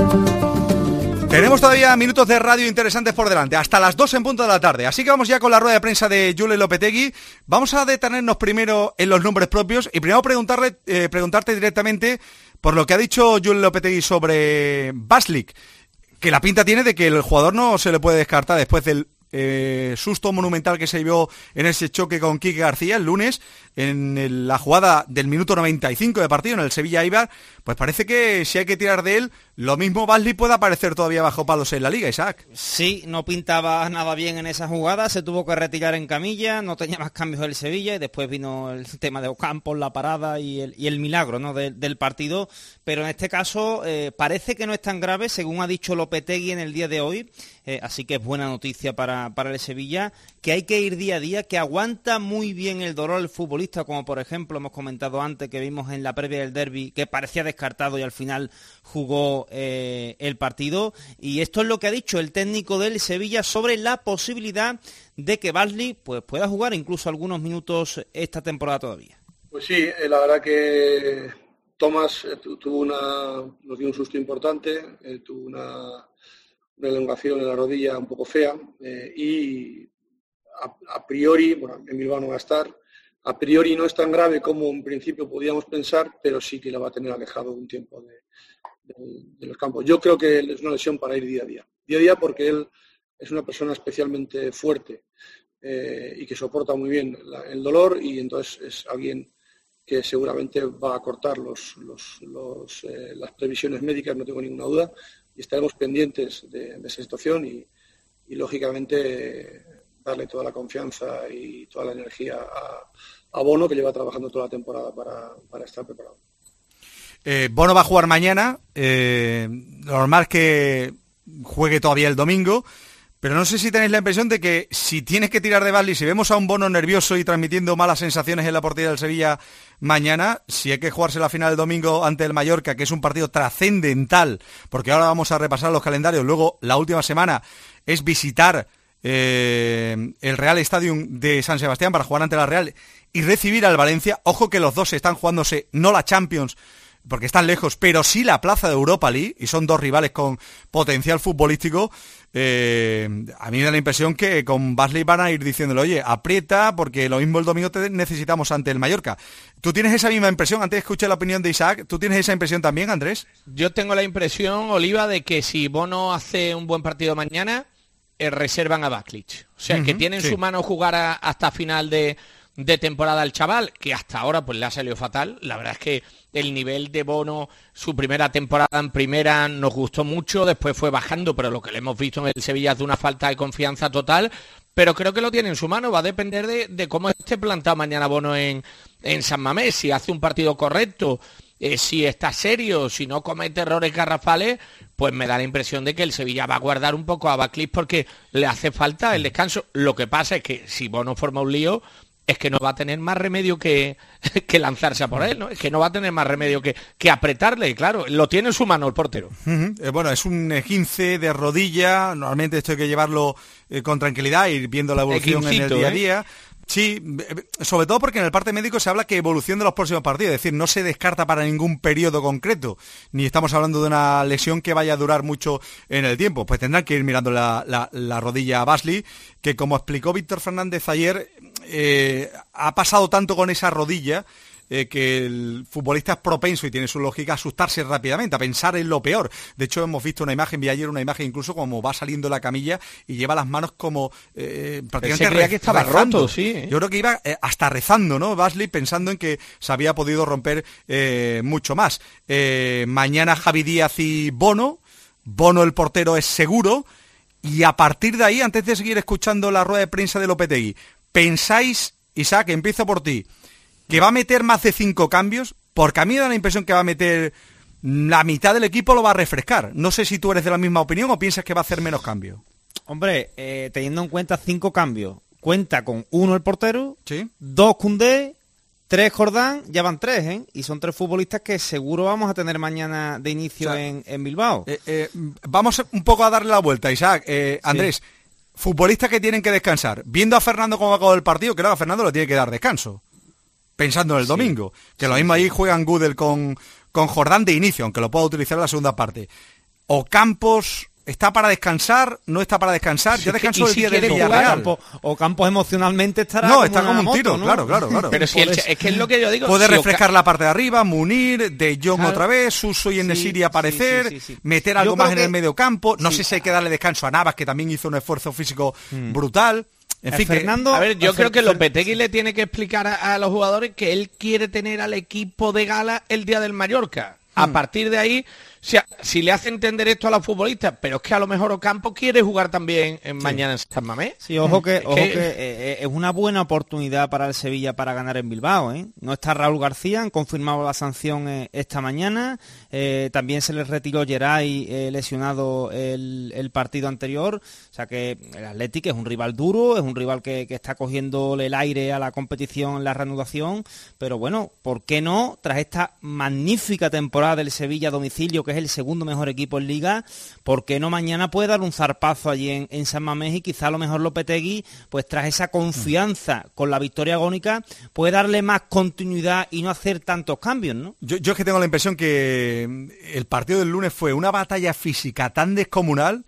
Tenemos todavía minutos de radio interesantes por delante, hasta las dos en punto de la tarde. Así que vamos ya con la rueda de prensa de Julen Lopetegui. Vamos a detenernos primero en los nombres propios y primero preguntarle, eh, preguntarte directamente por lo que ha dicho Julen Lopetegui sobre Baslik, que la pinta tiene de que el jugador no se le puede descartar después del eh, susto monumental que se llevó en ese choque con Quique García el lunes, en el, la jugada del minuto noventa y cinco de partido en el Sevilla-Eibar. Pues parece que si hay que tirar de él, lo mismo Basli puede aparecer todavía bajo palos en la Liga, Isaac. Sí, no pintaba nada bien en esa jugada, se tuvo que retirar en camilla, no tenía más cambios el Sevilla y después vino el tema de Ocampos, la parada y el, y el milagro, ¿no?, de, del partido. Pero en este caso eh, parece que no es tan grave, según ha dicho Lopetegui en el día de hoy, eh, así que es buena noticia para, para el Sevilla, que hay que ir día a día, que aguanta muy bien el dolor el futbolista, como por ejemplo hemos comentado antes, que vimos en la previa del derbi, que parecía descartado y al final jugó eh, el partido. Y esto es lo que ha dicho el técnico del Sevilla sobre la posibilidad de que Basli pues, pueda jugar incluso algunos minutos esta temporada todavía. Pues sí, eh, la verdad que Tomás eh, tuvo una, nos dio un susto importante, eh, tuvo una, una elongación en la rodilla un poco fea eh, y a, a priori, bueno, en Bilbao no va a estar, a priori no es tan grave como en principio podíamos pensar, pero sí que la va a tener alejado un tiempo de, de, de los campos. Yo creo que es una lesión para ir día a día. Día a día porque él es una persona especialmente fuerte eh, y que soporta muy bien la, el dolor, y entonces es alguien que seguramente va a cortar los, los, los, eh, las previsiones médicas, no tengo ninguna duda, y estaremos pendientes de, de esa situación y, y lógicamente darle toda la confianza y toda la energía a, a Bono, que lleva trabajando toda la temporada para, para estar preparado. Eh, Bono va a jugar mañana, eh, normal que juegue todavía el domingo, pero no sé si tenéis la impresión de que si tienes que tirar de Basli, si vemos a un Bono nervioso y transmitiendo malas sensaciones en la portería del Sevilla mañana, si hay que jugarse la final el domingo ante el Mallorca, que es un partido trascendental, porque ahora vamos a repasar los calendarios, luego la última semana es visitar eh, el Real Stadium de San Sebastián para jugar ante la Real y recibir al Valencia. Ojo que los dos están jugándose no la Champions, porque están lejos, pero sí la plaza de Europa League, y son dos rivales con potencial futbolístico. Eh, a mí me da la impresión que con Basli van a ir diciéndole, oye, aprieta, porque lo mismo el domingo te necesitamos ante el Mallorca. ¿Tú tienes esa misma impresión? Antes escuché la opinión de Isaac. ¿Tú tienes esa impresión también, Andrés? Yo tengo la impresión, Oliva, de que si Bono hace un buen partido mañana, eh, reservan a Baslich. O sea, uh-huh, que tiene en sí. su mano jugar a, hasta final de... de temporada al chaval, que hasta ahora pues le ha salido fatal. La verdad es que el nivel de Bono, su primera temporada en primera nos gustó mucho, después fue bajando, pero lo que le hemos visto en el Sevilla es de una falta de confianza total, pero creo que lo tiene en su mano. Va a depender de, de cómo esté plantado mañana Bono en, en San Mamés, si hace un partido correcto, eh, si está serio, si no comete errores garrafales, pues me da la impresión de que el Sevilla va a guardar un poco a Baslis porque le hace falta el descanso. Lo que pasa es que si Bono forma un lío, es que no va a tener más remedio que, que lanzarse a por él, ¿no? Es que no va a tener más remedio que, que apretarle, claro, lo tiene en su mano el portero. Uh-huh. Eh, bueno, es un esguince de rodilla, normalmente esto hay que llevarlo eh, con tranquilidad, ir viendo la evolución en el día a día. ¿eh? Sí, sobre todo porque en el parte médico se habla que evolución de los próximos partidos, es decir, no se descarta para ningún periodo concreto, ni estamos hablando de una lesión que vaya a durar mucho en el tiempo. Pues tendrán que ir mirando la, la, la rodilla a Basli, que como explicó Víctor Fernández ayer, eh, ha pasado tanto con esa rodilla eh, que el futbolista es propenso y tiene su lógica a asustarse rápidamente, a pensar en lo peor. De hecho, hemos visto una imagen, vi ayer una imagen incluso como va saliendo de la camilla y lleva las manos como eh, prácticamente se creía que estaba rezando. roto, sí. Yo creo que iba eh, hasta rezando, ¿no? Basley, pensando en que se había podido romper eh, mucho más. Eh, mañana Javi Díaz y Bono. Bono el portero es seguro. Y a partir de ahí, antes de seguir escuchando la rueda de prensa de Lopetegui, ¿pensáis, Isaac, empiezo por ti, que va a meter más de cinco cambios? Porque a mí me da la impresión que va a meter la mitad del equipo, lo va a refrescar. No sé si tú eres de la misma opinión o piensas que va a hacer menos cambios. Hombre, eh, teniendo en cuenta cinco cambios, cuenta con uno el portero, ¿sí? Dos Koundé, tres Jordán, ya van tres, ¿eh? Y son tres futbolistas que seguro vamos a tener mañana de inicio, o sea, en, en Bilbao. Eh, eh, vamos un poco a darle la vuelta, Isaac. Eh, Andrés, sí. Futbolistas que tienen que descansar. Viendo a Fernando cómo ha acabado el partido, creo que a Fernando le tiene que dar descanso. Pensando en el sí. domingo. Que sí, lo mismo sí. ahí juegan Gudel con, con Jordán de inicio, aunque lo pueda utilizar en la segunda parte. Ocampos... ¿Está para descansar? ¿No está para descansar? Ya descansó el día del Villarreal. O Campos emocionalmente estará No, como está como un moto, tiro, ¿no? claro, claro, claro. Pero si el, es que es lo que yo digo. Puede si refrescar Oca... la parte de arriba, Munir, De Jong claro. otra vez, Suso y En-Nesyri sí, aparecer, sí, sí, sí, sí. meter algo más en que... el medio campo. No sí. sé si hay que darle descanso a Navas, que también hizo un esfuerzo físico mm. brutal. En fin, Fernando, que, a ver, yo creo Fer... que Lopetegui le tiene que explicar a, a los jugadores que él quiere tener al equipo de gala el día del Mallorca. Mm. A partir de ahí, o sea, si le hace entender esto a los futbolistas, pero es que a lo mejor Ocampo quiere jugar también en sí. mañana en San Mamés. Sí, ojo que, ojo que... que eh, es una buena oportunidad para el Sevilla para ganar en Bilbao, ¿eh? No está Raúl García, han confirmado la sanción eh, esta mañana, eh, también se les retiró Geray eh, lesionado el, el partido anterior, o sea que el Athletic es un rival duro, es un rival que, que está cogiéndole el aire a la competición en la reanudación, pero bueno, ¿por qué no? Tras esta magnífica temporada del Sevilla a domicilio, que es el segundo mejor equipo en Liga, ¿por qué no mañana puede dar un zarpazo allí en, en San Mamés? Y quizá a lo mejor Lopetegui, pues tras esa confianza con la victoria agónica, puede darle más continuidad y no hacer tantos cambios, ¿no? Yo, yo es que tengo la impresión que el partido del lunes fue una batalla física tan descomunal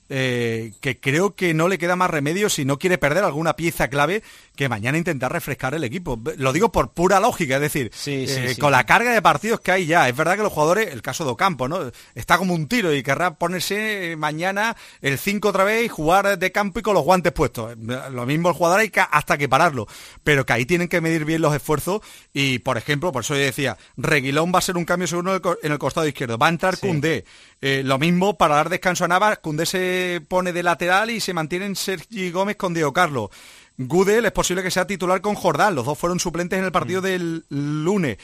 Eh, que creo que no le queda más remedio, si no quiere perder alguna pieza clave, que mañana intentar refrescar el equipo. Lo digo por pura lógica, es decir, sí, sí, eh, sí, con sí. la carga de partidos que hay ya. Es verdad que los jugadores, el caso de Ocampo, ¿no? Está como un tiro y querrá ponerse mañana el cinco otra vez y jugar de campo y con los guantes puestos. Lo mismo el jugador hay que, hasta que pararlo, pero que ahí tienen que medir bien los esfuerzos. Y por ejemplo, por eso yo decía, Reguilón va a ser un cambio seguro en el, en el costado izquierdo, va a entrar sí. Koundé. Eh, lo mismo para dar descanso a Navas, Koundé se pone de lateral y se mantienen Sergi Gómez con Diego Carlos. Gudel es posible que sea titular con Jordán, los dos fueron suplentes en el partido mm. del lunes.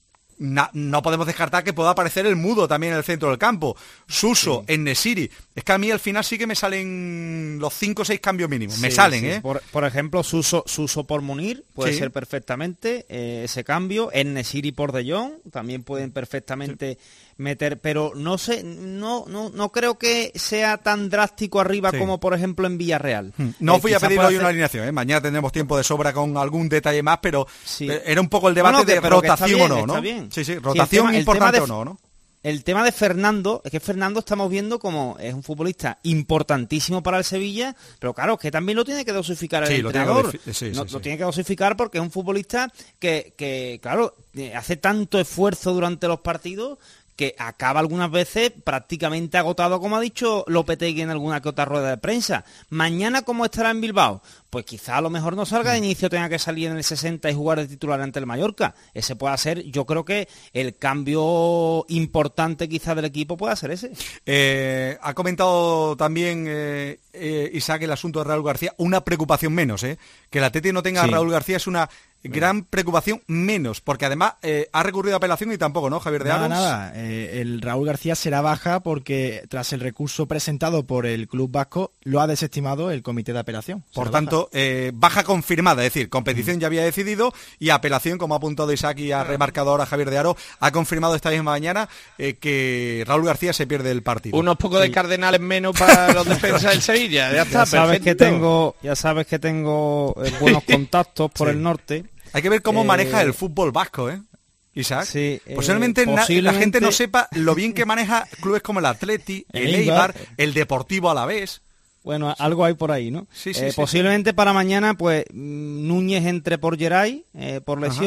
Na, no podemos descartar que pueda aparecer el Mudo también en el centro del campo. Suso, sí. En-Nesyri. Es que a mí al final sí que me salen los cinco o seis cambios mínimos. Sí, me salen, sí. ¿eh? Por, por ejemplo, Suso, Suso por Munir puede sí. ser perfectamente eh, ese cambio. En-Nesyri por De Jong también pueden perfectamente sí. meter, pero no sé, no, no, no creo que sea tan drástico arriba sí. como por ejemplo en Villarreal. No eh, fui a pedir hoy hacer... una alineación, ¿eh? Mañana tendremos tiempo de sobra con algún detalle más, pero sí. era un poco el debate no, no, que, de rotación bien, o no, ¿no? Bien. Sí, sí, rotación sí, el tema, importante el tema de, o no, ¿no? El tema de Fernando, es que Fernando estamos viendo como es un futbolista importantísimo para el Sevilla, pero claro, que también lo tiene que dosificar el sí, entrenador. Lo tiene que, sí, no, sí, lo sí. tiene que dosificar porque es un futbolista que, que, claro, hace tanto esfuerzo durante los partidos que acaba algunas veces prácticamente agotado, como ha dicho Lopetegui en alguna que otra rueda de prensa. Mañana, ¿cómo estará en Bilbao? Pues quizá a lo mejor no salga de inicio, tenga que salir en el sesenta y jugar de titular ante el Mallorca. Ese puede ser, yo creo que el cambio importante quizá del equipo puede ser ese. Eh, ha comentado también eh, eh, Isaac el asunto de Raúl García, una preocupación menos, ¿eh? Que el Atleti no tenga sí. a Raúl García es una gran preocupación menos, porque además eh, ha recurrido a apelación y tampoco, ¿no, Javier de Aros? Nada, nada. Eh, el Raúl García será baja porque tras el recurso presentado por el club vasco lo ha desestimado el comité de apelación. Por será tanto, baja. Eh, baja confirmada, es decir, competición mm. ya había decidido y apelación, como ha apuntado Isaac y ha remarcado ahora Javier de Aros, ha confirmado esta misma mañana eh, que Raúl García se pierde el partido. Unos pocos sí. de cardenales menos para los defensas del Sevilla, ya está, ya sabes que tengo, ya sabes que tengo eh, buenos contactos por sí. el norte. Hay que ver cómo eh, maneja el fútbol vasco, ¿eh? Isaac. Sí, posiblemente, eh, posiblemente la gente no sepa lo bien que maneja clubes como el Atleti, el, el Eibar, el Deportivo Alavés. Bueno, algo hay por ahí, ¿no? Sí, sí, eh, sí, posiblemente sí. para mañana, pues Núñez entre por Geray, eh, por lesión,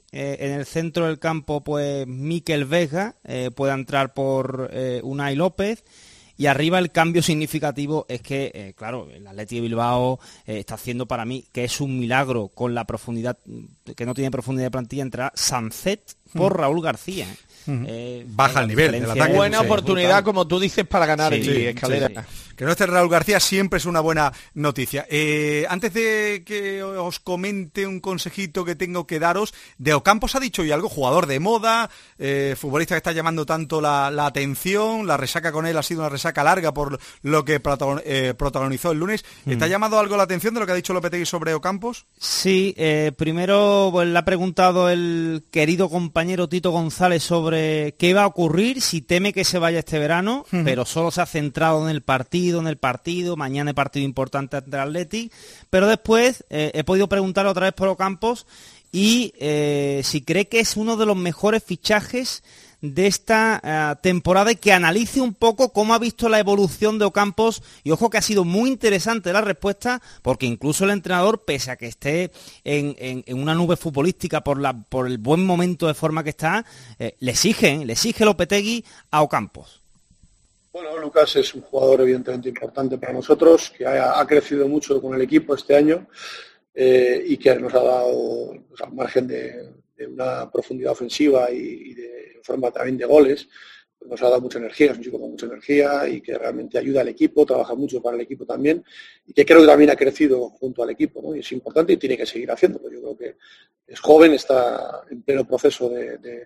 eh, en el centro del campo, pues Mikel Vega, eh, pueda entrar por eh, Unai López. Y arriba el cambio significativo es que, eh, claro, el Athletic de Bilbao eh, está haciendo para mí que es un milagro con la profundidad, que no tiene profundidad de plantilla, entrar Sancet por mm. Raúl García. Uh-huh. Eh, Baja el nivel del ataque. Buena sí, oportunidad, brutal. Como tú dices, para ganar sí, el sí, Escalera. Sí, sí. Que no esté Raúl García siempre es una buena noticia. Eh, antes de que os comente un consejito que tengo que daros, de Ocampos ha dicho hoy algo, jugador de moda, eh, futbolista que está llamando tanto la, la atención, la resaca con él ha sido una resaca larga por lo que protagon, eh, protagonizó el lunes. Mm. ¿Está llamando algo la atención de lo que ha dicho Lopetegui sobre Ocampos? Sí, eh, primero pues, le ha preguntado el querido compañero Tito González sobre qué va a ocurrir si teme que se vaya este verano, uh-huh. pero solo se ha centrado en el partido, en el partido, mañana hay partido importante ante el Athletic, pero después eh, he podido preguntarle otra vez por Ocampos y eh, si cree que es uno de los mejores fichajes de esta uh, temporada y que analice un poco cómo ha visto la evolución de Ocampos, y ojo que ha sido muy interesante la respuesta, porque incluso el entrenador, pese a que esté en, en, en una nube futbolística por, la, por el buen momento de forma que está, eh, le exige, le exige Lopetegui a Ocampos. Bueno, Lucas es un jugador evidentemente importante para nosotros, que ha, ha crecido mucho con el equipo este año eh, y que nos ha dado, pues, al margen de, de una profundidad ofensiva y, y de forma también de goles, pues nos ha dado mucha energía, es un chico con mucha energía y que realmente ayuda al equipo, trabaja mucho para el equipo también y que creo que también ha crecido junto al equipo, ¿no? Y es importante y tiene que seguir haciéndolo. Yo creo que es joven, está en pleno proceso de, de,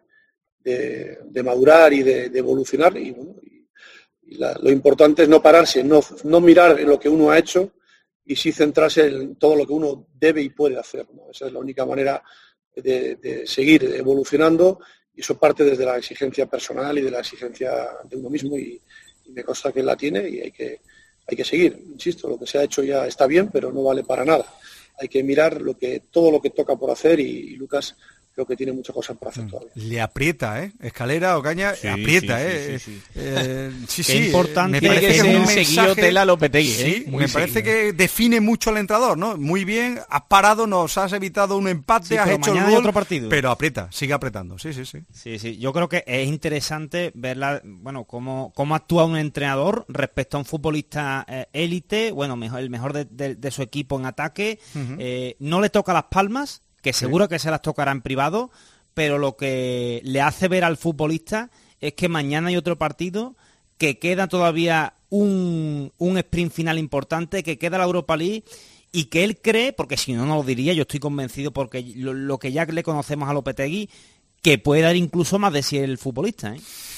de, de madurar y de, de evolucionar y, bueno, y, y la, lo importante es no pararse, no, no mirar en lo que uno ha hecho y sí centrarse en todo lo que uno debe y puede hacer, ¿no? Esa es la única manera de, de seguir evolucionando. Y eso parte desde la exigencia personal y de la exigencia de uno mismo y, y me consta que él la tiene y hay que, hay que seguir. Insisto, lo que se ha hecho ya está bien, pero no vale para nada. Hay que mirar lo que, todo lo que toca por hacer y, y Lucas creo que tiene muchas cosas para hacer todavía. Le aprieta, ¿eh? Escalera, Ocaña, sí, aprieta, sí, ¿eh? Sí, sí, sí. Eh, sí, sí importante me parece que es un un seguido tela Lopetegui, ¿eh? Sí, Muy me parece seguido. Que define mucho al entrenador, ¿no? Muy bien, has parado, nos has evitado un empate, sí, has pero hecho el mañana gol, hay otro partido. Pero aprieta, sigue apretando, sí, sí, sí. Sí, sí, yo creo que es interesante ver la, bueno, cómo, cómo actúa un entrenador respecto a un futbolista élite, eh, bueno, mejor, el mejor de, de, de su equipo en ataque, uh-huh. eh, no le toca las palmas, que seguro sí. que se las tocará en privado, pero lo que le hace ver al futbolista es que mañana hay otro partido, que queda todavía un, un sprint final importante, que queda la Europa League y que él cree, porque si no, no lo diría, yo estoy convencido porque lo, lo que ya le conocemos a Lopetegui, que puede dar incluso más de sí el futbolista, ¿eh?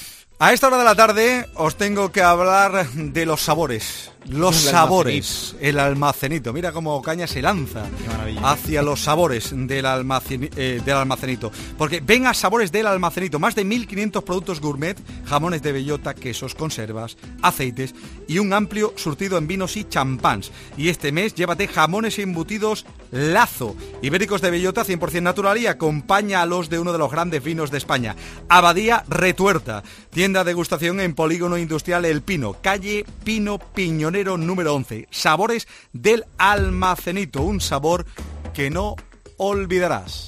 A esta hora de la tarde os tengo que hablar de los sabores. Los el sabores, almacenito. El almacenito. Mira cómo Caña se lanza hacia los sabores del, almacen, eh, del almacenito. Porque ven a Sabores del Almacenito. Más de mil quinientos productos gourmet, jamones de bellota, quesos, conservas, aceites y un amplio surtido en vinos y champáns. Y este mes llévate jamones y embutidos Lazo, ibéricos de bellota cien por ciento natural y acompaña a los de uno de los grandes vinos de España. Abadía Retuerta. Tienda de degustación en Polígono Industrial El Pino. Calle Pino Piñón número once. Sabores del Almacenito, un sabor que no olvidarás.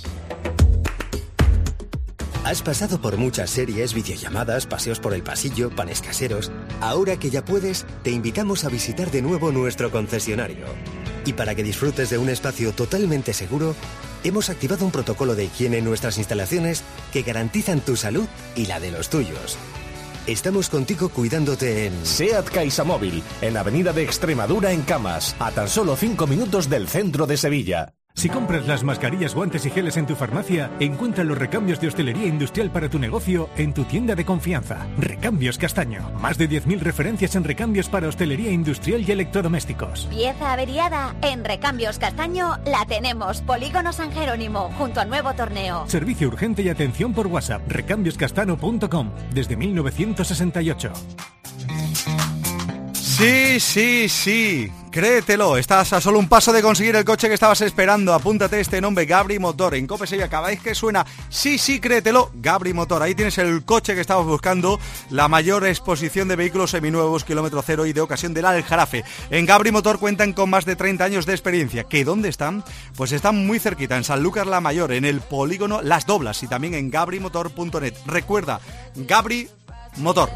Has pasado por muchas series, videollamadas, paseos por el pasillo, panes caseros. Ahora que ya puedes, te invitamos a visitar de nuevo nuestro concesionario. Y para que disfrutes de un espacio totalmente seguro, hemos activado un protocolo de higiene en nuestras instalaciones que garantizan tu salud y la de los tuyos. Estamos contigo cuidándote en SEAT Caixamóvil, en Avenida de Extremadura en Camas, a tan solo cinco minutos del centro de Sevilla. Si compras las mascarillas, guantes y geles en tu farmacia, encuentra los recambios de hostelería industrial para tu negocio en tu tienda de confianza. Recambios Castaño. Más de diez mil referencias en recambios para hostelería industrial y electrodomésticos. Pieza averiada en Recambios Castaño la tenemos. Polígono San Jerónimo, junto al nuevo torneo. Servicio urgente y atención por WhatsApp. recambios castano punto com. Desde mil novecientos sesenta y ocho. Sí, sí, sí. Créetelo, estás a solo un paso de conseguir el coche que estabas esperando. Apúntate este nombre, Gabri Motor. En Cope Sevilla acabáis que suena, sí, sí, créetelo, Gabri Motor. Ahí tienes el coche que estabas buscando, la mayor exposición de vehículos seminuevos, kilómetro cero y de ocasión del Aljarafe. En Gabri Motor cuentan con más de treinta años de experiencia. ¿Que dónde están? Pues están muy cerquita, en Sanlúcar la Mayor, en el polígono Las Doblas y también en gabri motor punto net. Recuerda, Gabri Motor.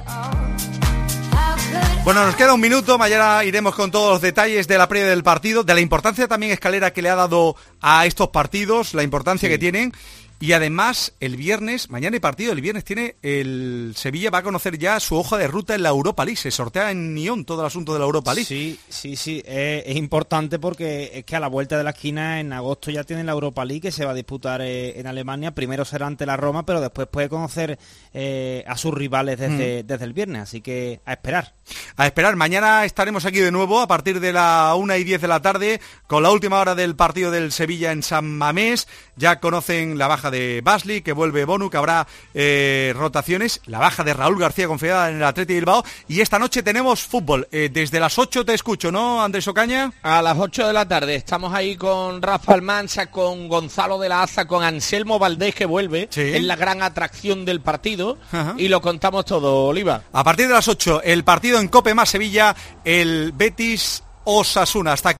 Bueno, nos queda un minuto, mañana iremos con todos los detalles de la previa del partido, de la importancia también Escalera que le ha dado a estos partidos, la importancia sí. que tienen. Y además, el viernes, mañana hay partido, el viernes tiene el Sevilla va a conocer ya su hoja de ruta en la Europa League. Se sortea en Nyon todo el asunto de la Europa League. Sí, sí, sí, es, es importante porque es que a la vuelta de la esquina en agosto ya tienen la Europa League que se va a disputar eh, en Alemania. Primero será ante la Roma, pero después puede conocer eh, a sus rivales desde, mm. desde el viernes. Así que a esperar. A esperar. Mañana estaremos aquí de nuevo a partir de la una y diez de la tarde con la última hora del partido del Sevilla en San Mamés. Ya conocen la baja de Basli, que vuelve Bonu, que habrá eh, rotaciones, la baja de Raúl García confiada en el Athletic Bilbao, y esta noche tenemos fútbol. Eh, desde las ocho te escucho, ¿no, Andrés Ocaña? A las ocho de la tarde estamos ahí con Rafa Almansa, con Gonzalo de la Aza, con Anselmo Valdés, que vuelve, sí. es la gran atracción del partido, Ajá. y lo contamos todo, Oliva. A partir de las ocho, el partido en Cope más Sevilla, el Betis Osasuna. Hasta